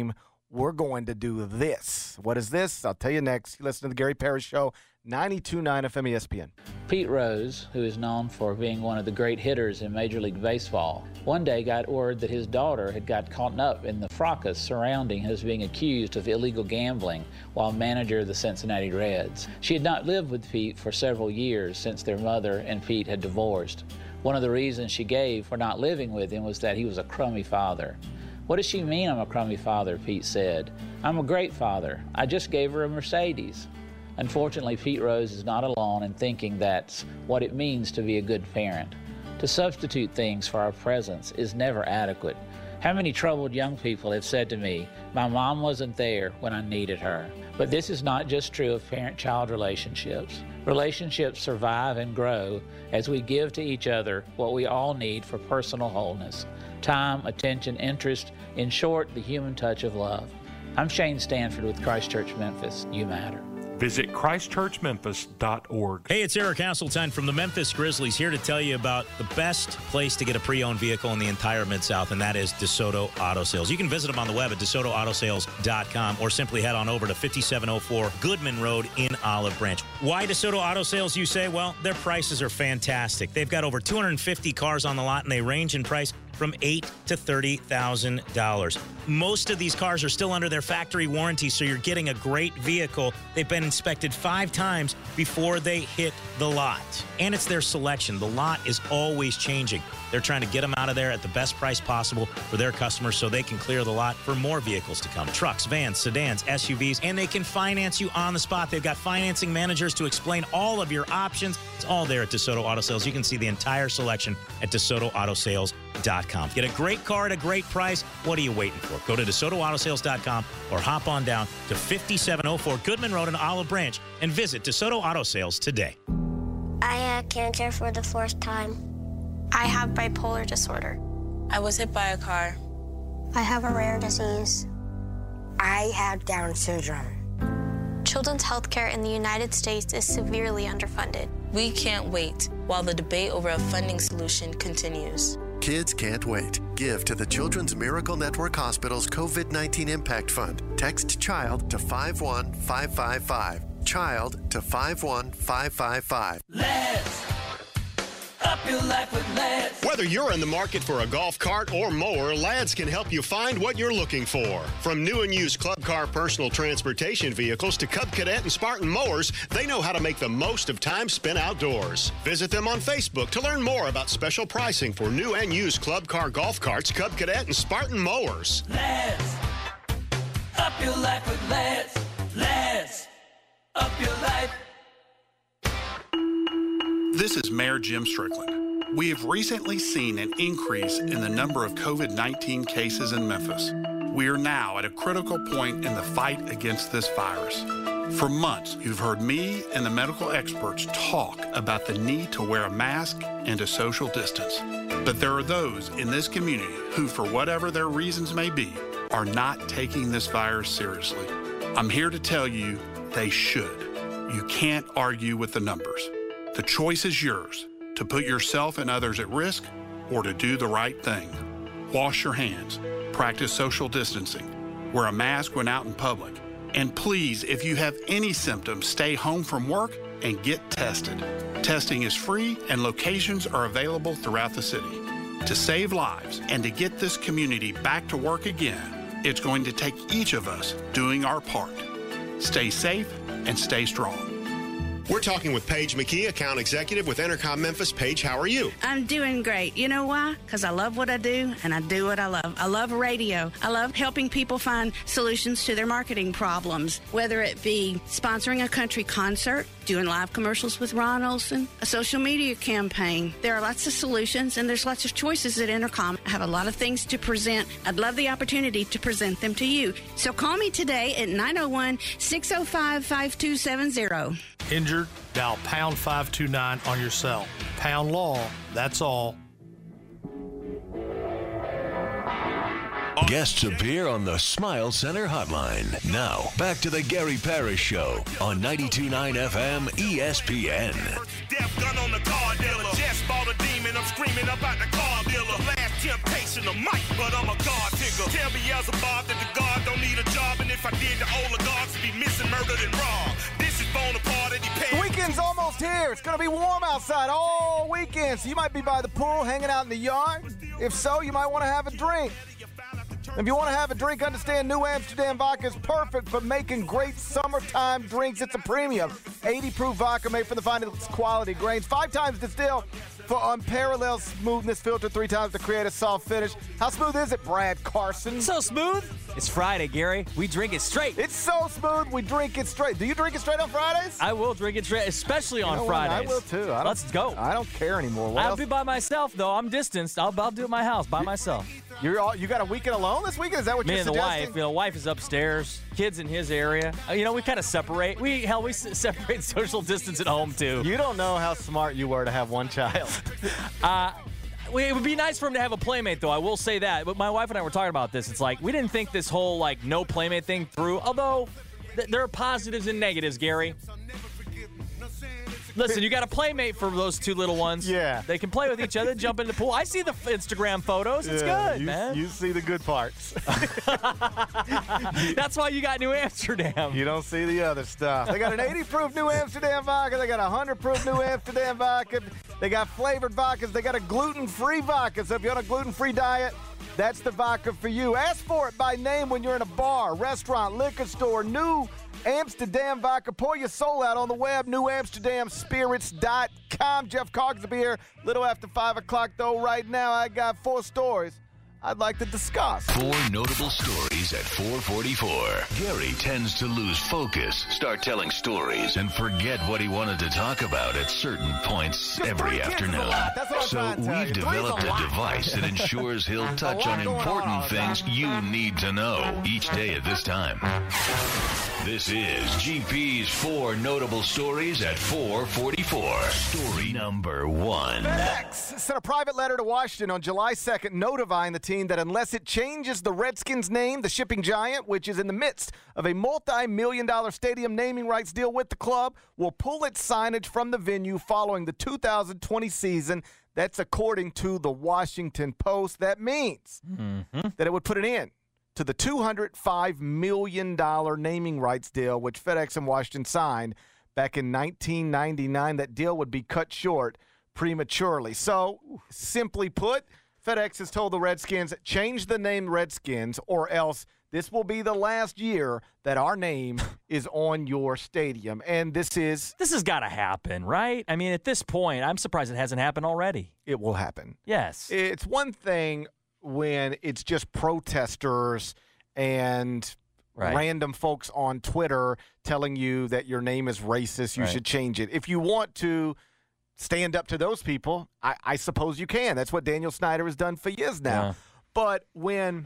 we're going to do this. What is this? I'll tell you next. You listen to the Gary Parrish Show, ninety-two point nine F M E S P N. Pete Rose, who is known for being one of the great hitters in Major League Baseball, one day got word that his daughter had got caught up in the fracas surrounding his being accused of illegal gambling while manager of the Cincinnati Reds. She had not lived with Pete for several years since their mother and Pete had divorced. One of the reasons she gave for not living with him was that he was a crummy father. "What does she mean I'm a crummy father?" Pete said. "I'm a great father. I just gave her a Mercedes." Unfortunately, Pete Rose is not alone in thinking that's what it means to be a good parent. To substitute things for our presence is never adequate. How many troubled young people have said to me, "My mom wasn't there when I needed her." But this is not just true of parent-child relationships. Relationships survive and grow as we give to each other what we all need for personal wholeness: time, attention, interest, in short, the human touch of love. I'm Shane Stanford with Christ Church Memphis. You matter. Visit Christ Church Memphis dot org. Hey, it's Eric Hasseltine from the Memphis Grizzlies here to tell you about the best place to get a pre-owned vehicle in the entire Mid-South, and that is DeSoto Auto Sales. You can visit them on the web at DeSoto Auto Sales dot com or simply head on over to fifty-seven oh four Goodman Road in Olive Branch. Why DeSoto Auto Sales, you say? Well, their prices are fantastic. They've got over two hundred fifty cars on the lot, and they range in price from eight thousand dollars to thirty thousand dollars. Most of these cars are still under their factory warranty, so you're getting a great vehicle. They've been inspected five times before they hit the lot. And it's their selection. The lot is always changing. They're trying to get them out of there at the best price possible for their customers so they can clear the lot for more vehicles to come. Trucks, vans, sedans, S U Vs, and they can finance you on the spot. They've got financing managers to explain all of your options. It's all there at DeSoto Auto Sales. You can see the entire selection at DeSoto Auto Sales dot com. Get a great car at a great price. What are you waiting for? Go to DeSoto Auto Sales dot com or hop on down to fifty-seven oh four Goodman Road in Olive Branch and visit DeSoto Auto Sales today. I had cancer for the first time. I have bipolar disorder. I was hit by a car. I have a rare disease. I have Down syndrome. Children's healthcare in the United States is severely underfunded. We can't wait while the debate over a funding solution continues. Kids can't wait. Give to the Children's Miracle Network Hospital's COVID nineteen Impact Fund. Text CHILD to five one five five five. CHILD to five one five five five. Let's up your life with Lads. Whether you're in the market for a golf cart or mower, Lads can help you find what you're looking for. From new and used Club Car personal transportation vehicles to Cub Cadet and Spartan mowers, they know how to make the most of time spent outdoors. Visit them on Facebook to learn more about special pricing for new and used Club Car golf carts, Cub Cadet, and Spartan mowers. Lads, up your life with Lads. Lads, up your life. This is Mayor Jim Strickland. We have recently seen an increase in the number of COVID nineteen cases in Memphis. We are now at a critical point in the fight against this virus. For months, you've heard me and the medical experts talk about the need to wear a mask and to social distance. But there are those in this community who, for whatever their reasons may be, are not taking this virus seriously. I'm here to tell you they should. You can't argue with the numbers. The choice is yours, to put yourself and others at risk or to do the right thing. Wash your hands, practice social distancing, wear a mask when out in public, and please, if you have any symptoms, stay home from work and get tested. Testing is free and locations are available throughout the city. To save lives and to get this community back to work again, it's going to take each of us doing our part. Stay safe and stay strong. We're talking with Paige McKee, account executive with Entercom Memphis. Paige, how are you? I'm doing great. You know why? Because I love what I do, and I do what I love. I love radio. I love helping people find solutions to their marketing problems, whether it be sponsoring a country concert, doing live commercials with Ron Olson, a social media campaign. There are lots of solutions, and there's lots of choices at Entercom. I have a lot of things to present. I'd love the opportunity to present them to you. So call me today at nine oh one, six oh five, five two seven zero. Injured? Dial pound five two nine on your cell. Pound law, that's all. Guests appear on the Smile Center hotline. Now, back to the Gary Parrish Show on ninety-two point nine F M E S P N. Death gun on the car dealer. Just bought a demon. I'm screaming about the car dealer. Last temptation of Mike, but I'm a God figure. Tell Beelzebub that the God don't need a job, and if I did, the oligarchs would be missing, murdered, and robbed. This is Bonaparte, and he paid. The weekend's almost here. It's going to be warm outside all weekend, so you might be by the pool, hanging out in the yard. If so, you might want to have a drink. If you want to have a drink, understand New Amsterdam vodka is perfect for making great summertime drinks. It's a premium eighty proof vodka made from the finest quality grains, five times distilled for unparalleled smoothness, filtered three times to create a soft finish. How smooth is it, Brad Carson? So smooth. It's Friday, Gary. We drink it straight. It's so smooth, we drink it straight. Do you drink it straight on Fridays? I will drink it straight, especially on you know Fridays. I will too. I Let's go. I don't care anymore. What I'll else? be by myself, though. I'm distanced. I'll, I'll do it at my house by myself. You're all, you got a weekend alone this weekend? Is that what Me you're and the suggesting? wife. You know, the wife is upstairs. Kids in his area. Uh, you know, we kind of separate. We hell, we s- separate social distance at home too. You don't know how smart you were to have one child. uh, we, it would be nice for him to have a playmate, though. I will say that. But my wife and I were talking about this. It's like we didn't think this whole like no playmate thing through. Although th- there are positives and negatives, Gary. Listen, you got a playmate for those two little ones. Yeah. They can play with each other, jump in the pool. I see the Instagram photos. It's Yeah, good, you, man. You see the good parts. That's why you got New Amsterdam. You don't see the other stuff. They got an eighty proof New Amsterdam vodka. They got a one hundred proof New Amsterdam vodka. They got flavored vodkas. They got a gluten-free vodka. So if you're on a gluten-free diet, that's the vodka for you. Ask for it by name when you're in a bar, restaurant, liquor store. New Amsterdam vodka. Pour your soul out on the web, new amsterdam spirits dot com. Jeff Cogsby here. Little after five o'clock, though, right now. I got four stories I'd like to discuss. Four notable stories at four forty-four. Gary tends to lose focus, start telling stories, and forget what he wanted to talk about at certain points every afternoon. So we've developed a device that ensures he'll touch on important things you need to know each day at this time. This is G P's Four Notable Stories at four forty-four. Story number one. FedEx sent a private letter to Washington on July second notifying the team that unless it changes the Redskins' name, the shipping giant, which is in the midst of a multi-million dollar stadium naming rights deal with the club, will pull its signage from the venue following the two thousand twenty season. That's according to the Washington Post. That means mm-hmm. that it would put an end to the two hundred five million dollars naming rights deal, which FedEx and Washington signed back in nineteen ninety-nine. That deal would be cut short prematurely. So, simply put, FedEx has told the Redskins, change the name Redskins, or else this will be the last year that our name is on your stadium. And this is... This has got to happen, right? I mean, at this point, I'm surprised it hasn't happened already. It will happen. Yes. It's one thing when it's just protesters and right. random folks on Twitter telling you that your name is racist, you right. should change it. If you want to stand up to those people, I, I suppose you can. That's what Daniel Snyder has done for years now. Yeah. But when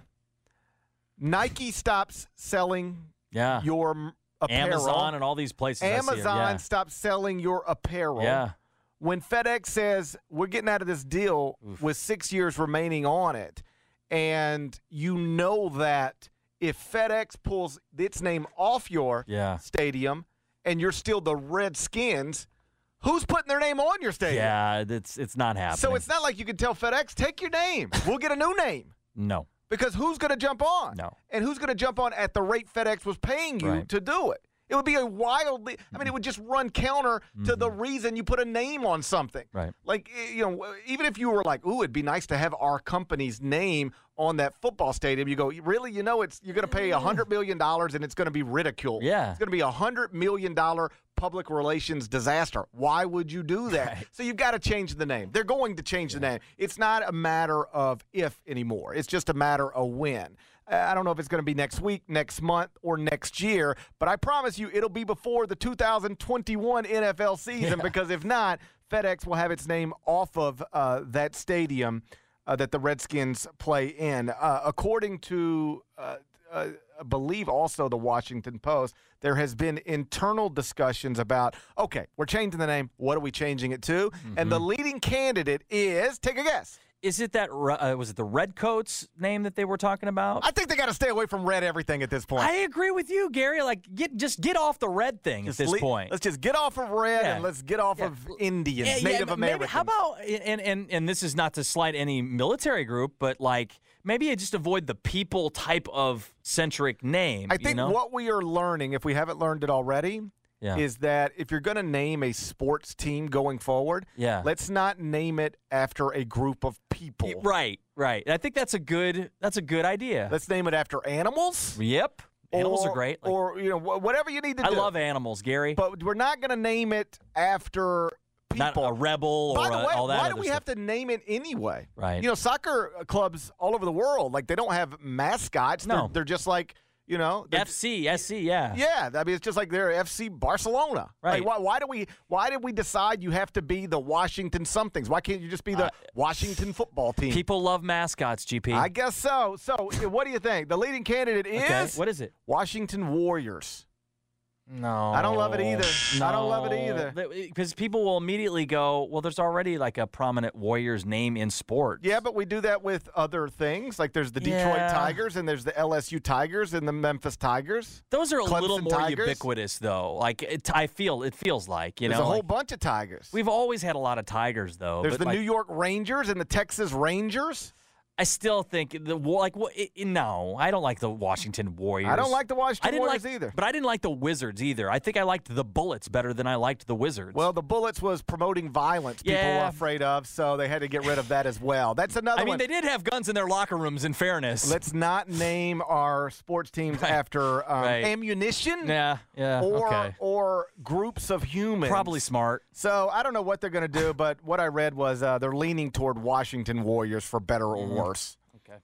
Nike stops selling yeah. your apparel, Amazon and all these places, Amazon yeah. stops selling your apparel. Yeah. When FedEx says, we're getting out of this deal Oof. with six years remaining on it, and you know that if FedEx pulls its name off your yeah. stadium and you're still the Redskins, who's putting their name on your stadium? Yeah, it's it's not happening. So it's not like you can tell FedEx, take your name. We'll get a new name. No. Because who's going to jump on? No. And who's going to jump on at the rate FedEx was paying you right. to do it? It would be a wildly, I mean, it would just run counter mm-hmm. to the reason you put a name on something. Right. Like, you know, even if you were like, ooh, it'd be nice to have our company's name on that football stadium, you go, really? You know, it's you're going to pay one hundred million dollars and it's going to be ridiculed. Yeah. It's going to be a one hundred million dollars public relations disaster. Why would you do that? Right. So you've got to change the name. They're going to change the name. It's not a matter of if anymore. It's just a matter of when. I don't know if it's going to be next week, next month, or next year, but I promise you it'll be before the two thousand twenty-one N F L season, yeah. because if not, FedEx will have its name off of uh, that stadium uh, that the Redskins play in. Uh, according to, uh, uh, I believe also the Washington Post, there has been internal discussions about, okay, we're changing the name. What are we changing it to? Mm-hmm. And the leading candidate is, take a guess. is it that uh, was it the Redcoats name that they were talking about? I think they got to stay away from red everything at this point. I agree with you, Gary. Like, get just get off the red thing just at this le- point. Let's just get off of red yeah. and let's get off yeah. of Indians, yeah, Native yeah, Americans. Maybe, how about and, and and this is not to slight any military group, but like maybe just avoid the people type of centric name. I think you know? what we are learning, if we haven't learned it already, yeah. is that if you're going to name a sports team going forward, yeah. let's not name it after a group of people. Right, right. I think that's a good that's a good idea. Let's name it after animals. Yep. Animals or, are great. Like, or, you know, whatever you need to I do. I love animals, Gary. But we're not going to name it after people. Not a rebel or By the way, a, all that why do we stuff. have to name it anyway? Right. You know, soccer clubs all over the world, like they don't have mascots. No. They're, they're just like, you know, F C, S C, yeah. Yeah, I mean, it's just like they're F C Barcelona. Right. Like, why, why do we why did we decide you have to be the Washington somethings? Why can't you just be the Uh, Washington football team? People love mascots, G P. I guess so. So, what do you think? The leading candidate is Okay, what is it? Washington Warriors. No. I don't love it either. No. I don't love it either. Because people will immediately go, well, there's already like a prominent Warriors name in sports. Yeah, but we do that with other things. Like there's the Detroit Yeah. Tigers and there's the L S U Tigers and the Memphis Tigers. Those are a Clemson little more Tigers. ubiquitous, though. Like it, I feel, it feels like you There's know, a whole like, bunch of Tigers. we've always had a lot of Tigers, though. There's but the like, New York Rangers and the Texas Rangers. I still think the like what? No, I don't like the Washington Warriors. I don't like the Washington I didn't Warriors like, either. But I didn't like the Wizards either. I think I liked the Bullets better than I liked the Wizards. Well, the Bullets was promoting violence people Yeah. were afraid of, so they had to get rid of that as well. That's another I mean, one. they did have guns in their locker rooms, in fairness. Let's not name our sports teams Right. after um, Right. ammunition yeah, yeah, or okay. or groups of humans. Probably smart. So I don't know what they're going to do, but what I read was uh, they're leaning toward Washington Warriors for better or Mm-hmm. worse.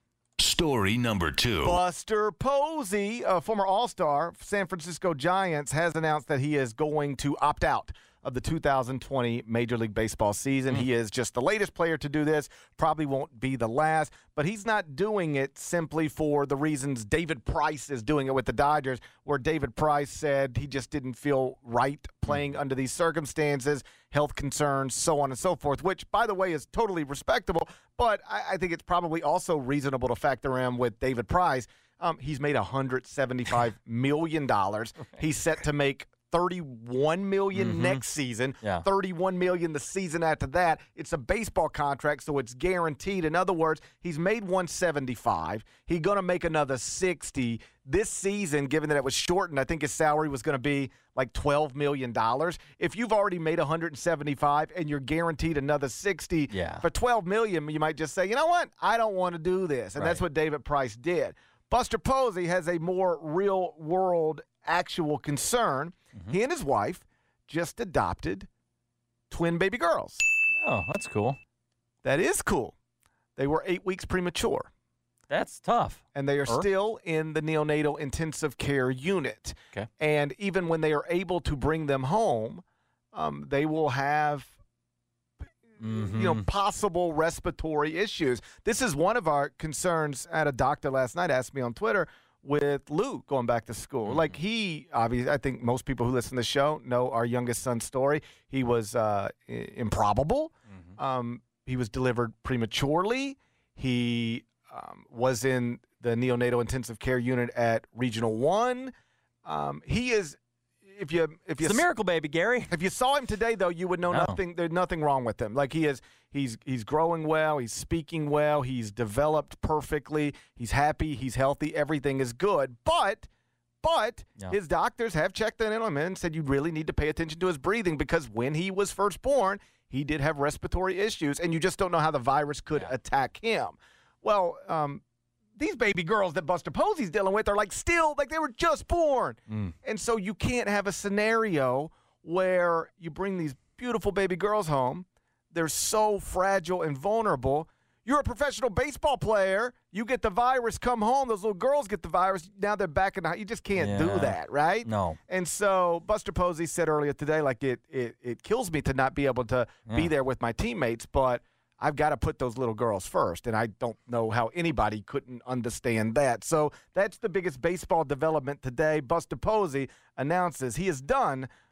Story number two. Buster Posey, a former All-Star, San Francisco Giants, has announced that he is going to opt out of the two thousand twenty Major League Baseball season. He is just the latest player to do this, probably won't be the last, but he's not doing it simply for the reasons David Price is doing it with the Dodgers, where David Price said he just didn't feel right playing under these circumstances, health concerns, so on and so forth, which, by the way, is totally respectable, but I, I think it's probably also reasonable to factor in with David Price. Um, he's made one hundred seventy-five million dollars. He's set to make thirty-one million dollars Mhm. next season, Yeah. thirty-one million dollars the season after that. It's a baseball contract, so it's guaranteed. In other words, he's made one hundred seventy-five. He's going to make another sixty this season, given that it was shortened. I think his salary was going to be like twelve million dollars. If you've already made one hundred seventy-five and you're guaranteed another sixty Yeah. for twelve million dollars, you might just say, you know what? I don't want to do this. And that's Right. what David Price did. Buster Posey has a more real-world actual concern. Mm-hmm. He and his wife just adopted twin baby girls. Oh, that's cool. That is cool. They were eight weeks premature, That's tough. and they are Er? still in the neonatal intensive care unit. Okay. And even when they are able to bring them home, um, they will have Mm-hmm. you know, possible respiratory issues. This is one of our concerns. I had a doctor last night ask me on Twitter with Lou going back to school. Mm-hmm. Like he, obviously, I think most people who listen to the show know our youngest son's story. He was uh, i- improbable. Mm-hmm. Um, he was delivered prematurely. He um, was in the neonatal intensive care unit at Regional One. Um, he is. If you if you It's a miracle baby, Gary. if you saw him today, though, you would know No. nothing. There's nothing wrong with him. Like he is, he's he's growing well. He's speaking well. He's developed perfectly. He's happy. He's healthy. Everything is good. But, but Yeah. his doctors have checked in on him and said you really need to pay attention to his breathing because when he was first born, he did have respiratory issues, and you just don't know how the virus could Yeah. attack him. Well, um, these baby girls that Buster Posey's dealing with are like still like they were just born. Mm. And so you can't have a scenario where you bring these beautiful baby girls home. They're so fragile and vulnerable. You're a professional baseball player. You get the virus, come home. Those little girls get the virus. Now they're back in the house. You just can't do Yeah. that, right? No. And so Buster Posey said earlier today, like, it it, it kills me to not be able to be Yeah. there with my teammates, but I've got to put those little girls first, and I don't know how anybody couldn't understand that. So that's the biggest baseball development today. Buster Posey announces he is done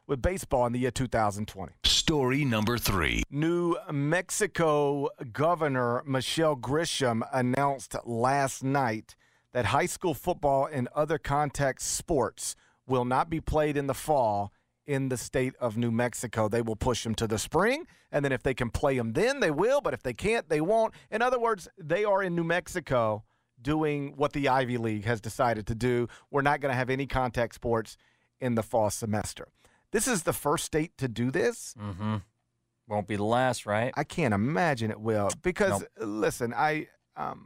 with baseball in the year two thousand twenty. Story number three. New Mexico Governor Michelle Grisham announced last night that high school football and other contact sports will not be played in the fall in the state of New Mexico. They will push them to the spring, and then if they can play them then, they will, but if they can't, they won't. In other words, they are in New Mexico doing what the Ivy League has decided to do. We're not going to have any contact sports in the fall semester. This is the first state to do this. Mm-hmm. Won't be the last, right? I can't imagine it will. Because, Nope. listen, I um,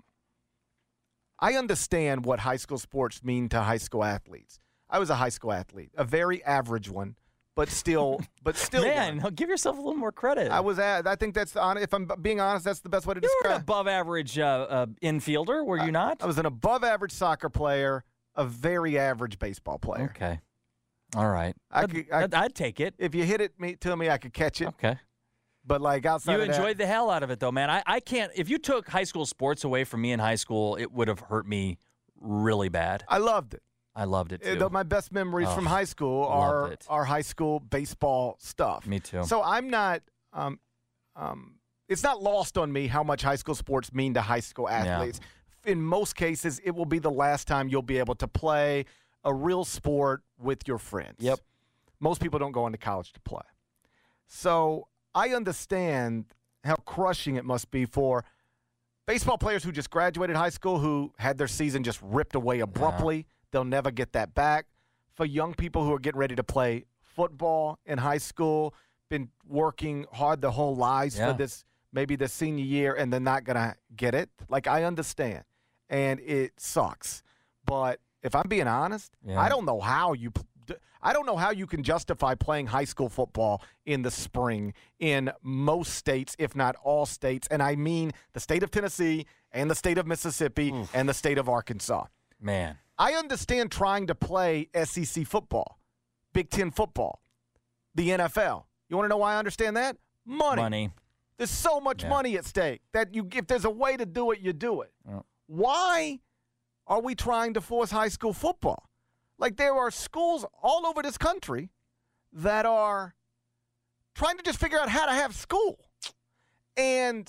I understand what high school sports mean to high school athletes. I was a high school athlete, a very average one, but still, but still. Man, one. give yourself a little more credit. I was at, I think that's, the hon- if I'm being honest, that's the best way to You describe were an above-average uh, uh, infielder, were you not? I was an above-average soccer player, a very average baseball player. Okay. All right. I I'd, could, I, I'd, I'd take it. If you hit it me, to me, I could catch it. Okay. But, like, outside You of that, enjoyed the hell out of it, though, man. I, I can't – if you took high school sports away from me in high school, it would have hurt me really bad. I loved it. I loved it, too. Uh, my best memories Oh, from high school loved are it. are high school baseball stuff. Me too. So I'm not um, um, – it's not lost on me how much high school sports mean to high school athletes. In most cases, it will be the last time you'll be able to play a real sport with your friends. Yep. Most people don't go into college to play. So I understand how crushing it must be for baseball players who just graduated high school, who had their season just ripped away abruptly. Yeah. They'll never get that back. For young people who are getting ready to play football in high school, been working hard their whole lives yeah. for this, maybe the senior year, and they're not going to get it. Like, I understand, and it sucks. But if I'm being honest, yeah. I don't know how you I don't know how you can justify playing high school football in the spring in most states, if not all states. And I mean the state of Tennessee and the state of Mississippi Oof. and the state of Arkansas. Man. I understand trying to play S E C football, Big Ten football, the N F L. You want to know why I understand that? Money. Money. There's so much yeah. money at stake that you, if there's a way to do it, you do it. Yeah. Why are we trying to force high school football? Like, there are schools all over this country that are trying to just figure out how to have school. And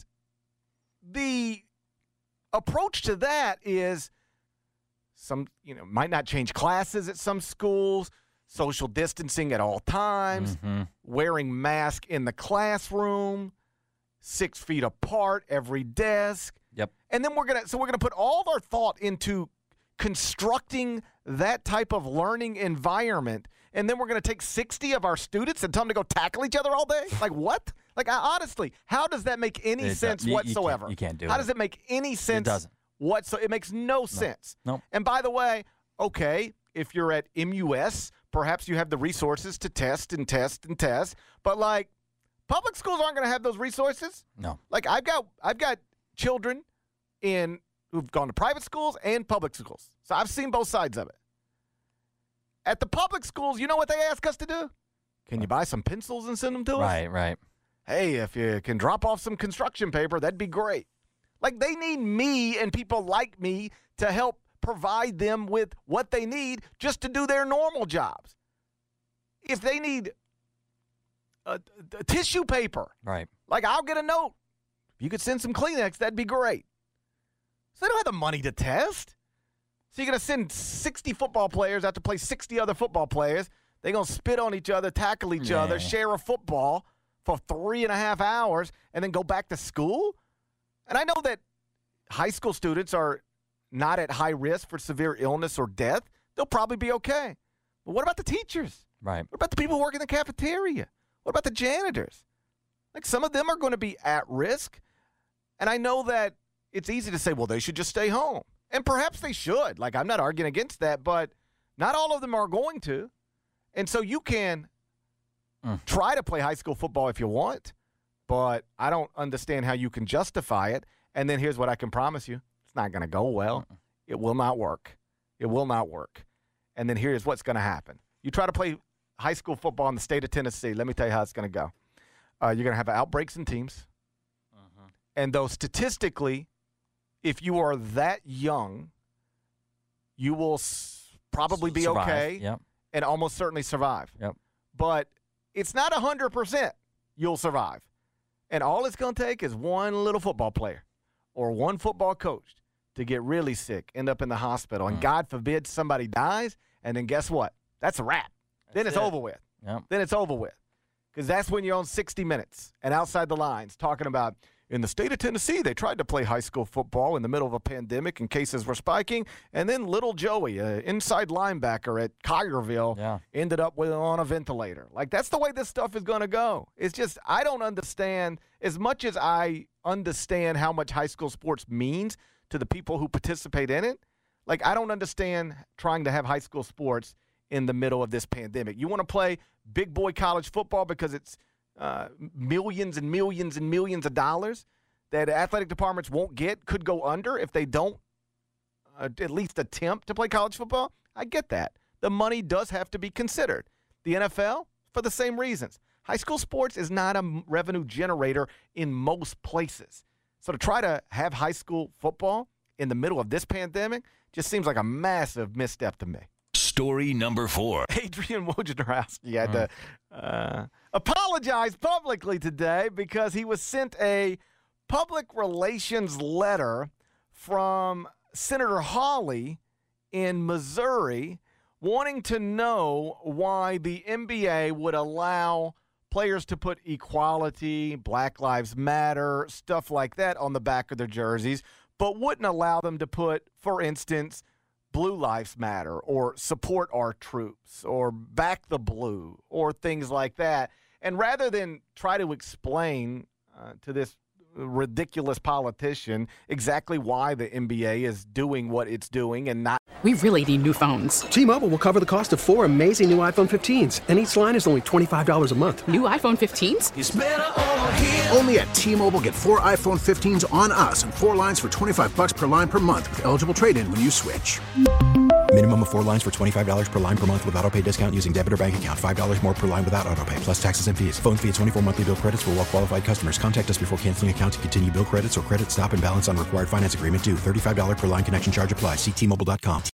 the approach to that is some, you know, might not change classes at some schools, social distancing at all times, mm-hmm. wearing masks in the classroom, six feet apart every desk. Yep. And then we're going to, so we're going to put all of our thought into constructing that type of learning environment, and then we're going to take sixty of our students and tell them to go tackle each other all day? Like, what? Like, I, honestly, how does that make any it sense does. whatsoever? You can't, you can't do how it. does it make any sense it doesn't. whatsoever? It makes no, no sense. No. And by the way, okay, if you're at M U S, perhaps you have the resources to test and test and test, but, like, public schools aren't going to have those resources. No. Like, I've got I've got children in who've gone to private schools and public schools. So I've seen both sides of it. At the public schools, you know what they ask us to do? Can you buy some pencils and send them to us? Right, right. Hey, if you can drop off some construction paper, that'd be great. Like, they need me and people like me to help provide them with what they need just to do their normal jobs. If they need a, a tissue paper, right? Like, I'll get a note. If you could send some Kleenex, that'd be great. So they don't have the money to test. So you're going to send sixty football players out to play sixty other football players. They're going to spit on each other, tackle each yeah. other, share a football for three and a half hours, and then go back to school? And I know that high school students are not at high risk for severe illness or death. They'll probably be okay. But what about the teachers? Right. What about the people who work in the cafeteria? What about the janitors? Like, some of them are going to be at risk. And I know that it's easy to say, well, they should just stay home. And perhaps they should. Like, I'm not arguing against that, but not all of them are going to. And so you can mm. try to play high school football if you want, but I don't understand how you can justify it. And then here's what I can promise you. It's not going to go well. Mm. It will not work. It will not work. And then here's what's going to happen. You try to play high school football in the state of Tennessee. Let me tell you how it's going to go. Uh, you're going to have outbreaks in teams. Uh-huh. And though statistically, if you are that young, you will s- probably be survive. okay Yep. and almost certainly survive. Yep. But it's not one hundred percent you'll survive. And all it's going to take is one little football player or one football coach to get really sick, end up in the hospital, and mm. God forbid somebody dies, and then guess what? That's a wrap. That's then it's it. over with. Yep. Then it's over with. Because that's when you're on sixty minutes and Outside the Lines talking about, in the state of Tennessee, they tried to play high school football in the middle of a pandemic and cases were spiking. And then little Joey, an inside linebacker at Collierville, yeah. ended up with on a ventilator. Like, that's the way this stuff is going to go. It's just, I don't understand, as much as I understand how much high school sports means to the people who participate in it, like, I don't understand trying to have high school sports in the middle of this pandemic. You want to play big boy college football because it's Uh, millions and millions and millions of dollars that athletic departments won't get, could go under if they don't uh, at least attempt to play college football. I get that. The money does have to be considered. The N F L, for the same reasons. High school sports is not a revenue generator in most places. So to try to have high school football in the middle of this pandemic just seems like a massive misstep to me. Story number four. Adrian Wojnarowski had to uh, apologize publicly today because he was sent a public relations letter from Senator Hawley in Missouri wanting to know why the N B A would allow players to put equality, Black Lives Matter, stuff like that on the back of their jerseys, but wouldn't allow them to put, for instance, Blue Lives Matter or support our troops or back the blue or things like that. And rather than try to explain uh, to this ridiculous politician exactly why the N B A is doing what it's doing and not. We really need new phones. T-Mobile will cover the cost of four amazing new iPhone fifteens, and each line is only twenty-five dollars a month. New iPhone fifteens? It's better over here. Only at T-Mobile, get four iPhone fifteens on us and four lines for twenty-five bucks per line per month with eligible trade-in when you switch. Minimum of four lines for twenty-five dollars per line per month with autopay discount using debit or bank account. five dollars more per line without autopay, plus taxes and fees. Phone fee at twenty-four monthly bill credits for well-qualified customers. Contact us before canceling account to continue bill credits or credit stop and balance on required finance agreement due. thirty-five dollars per line connection charge applies. See T Mobile dot com.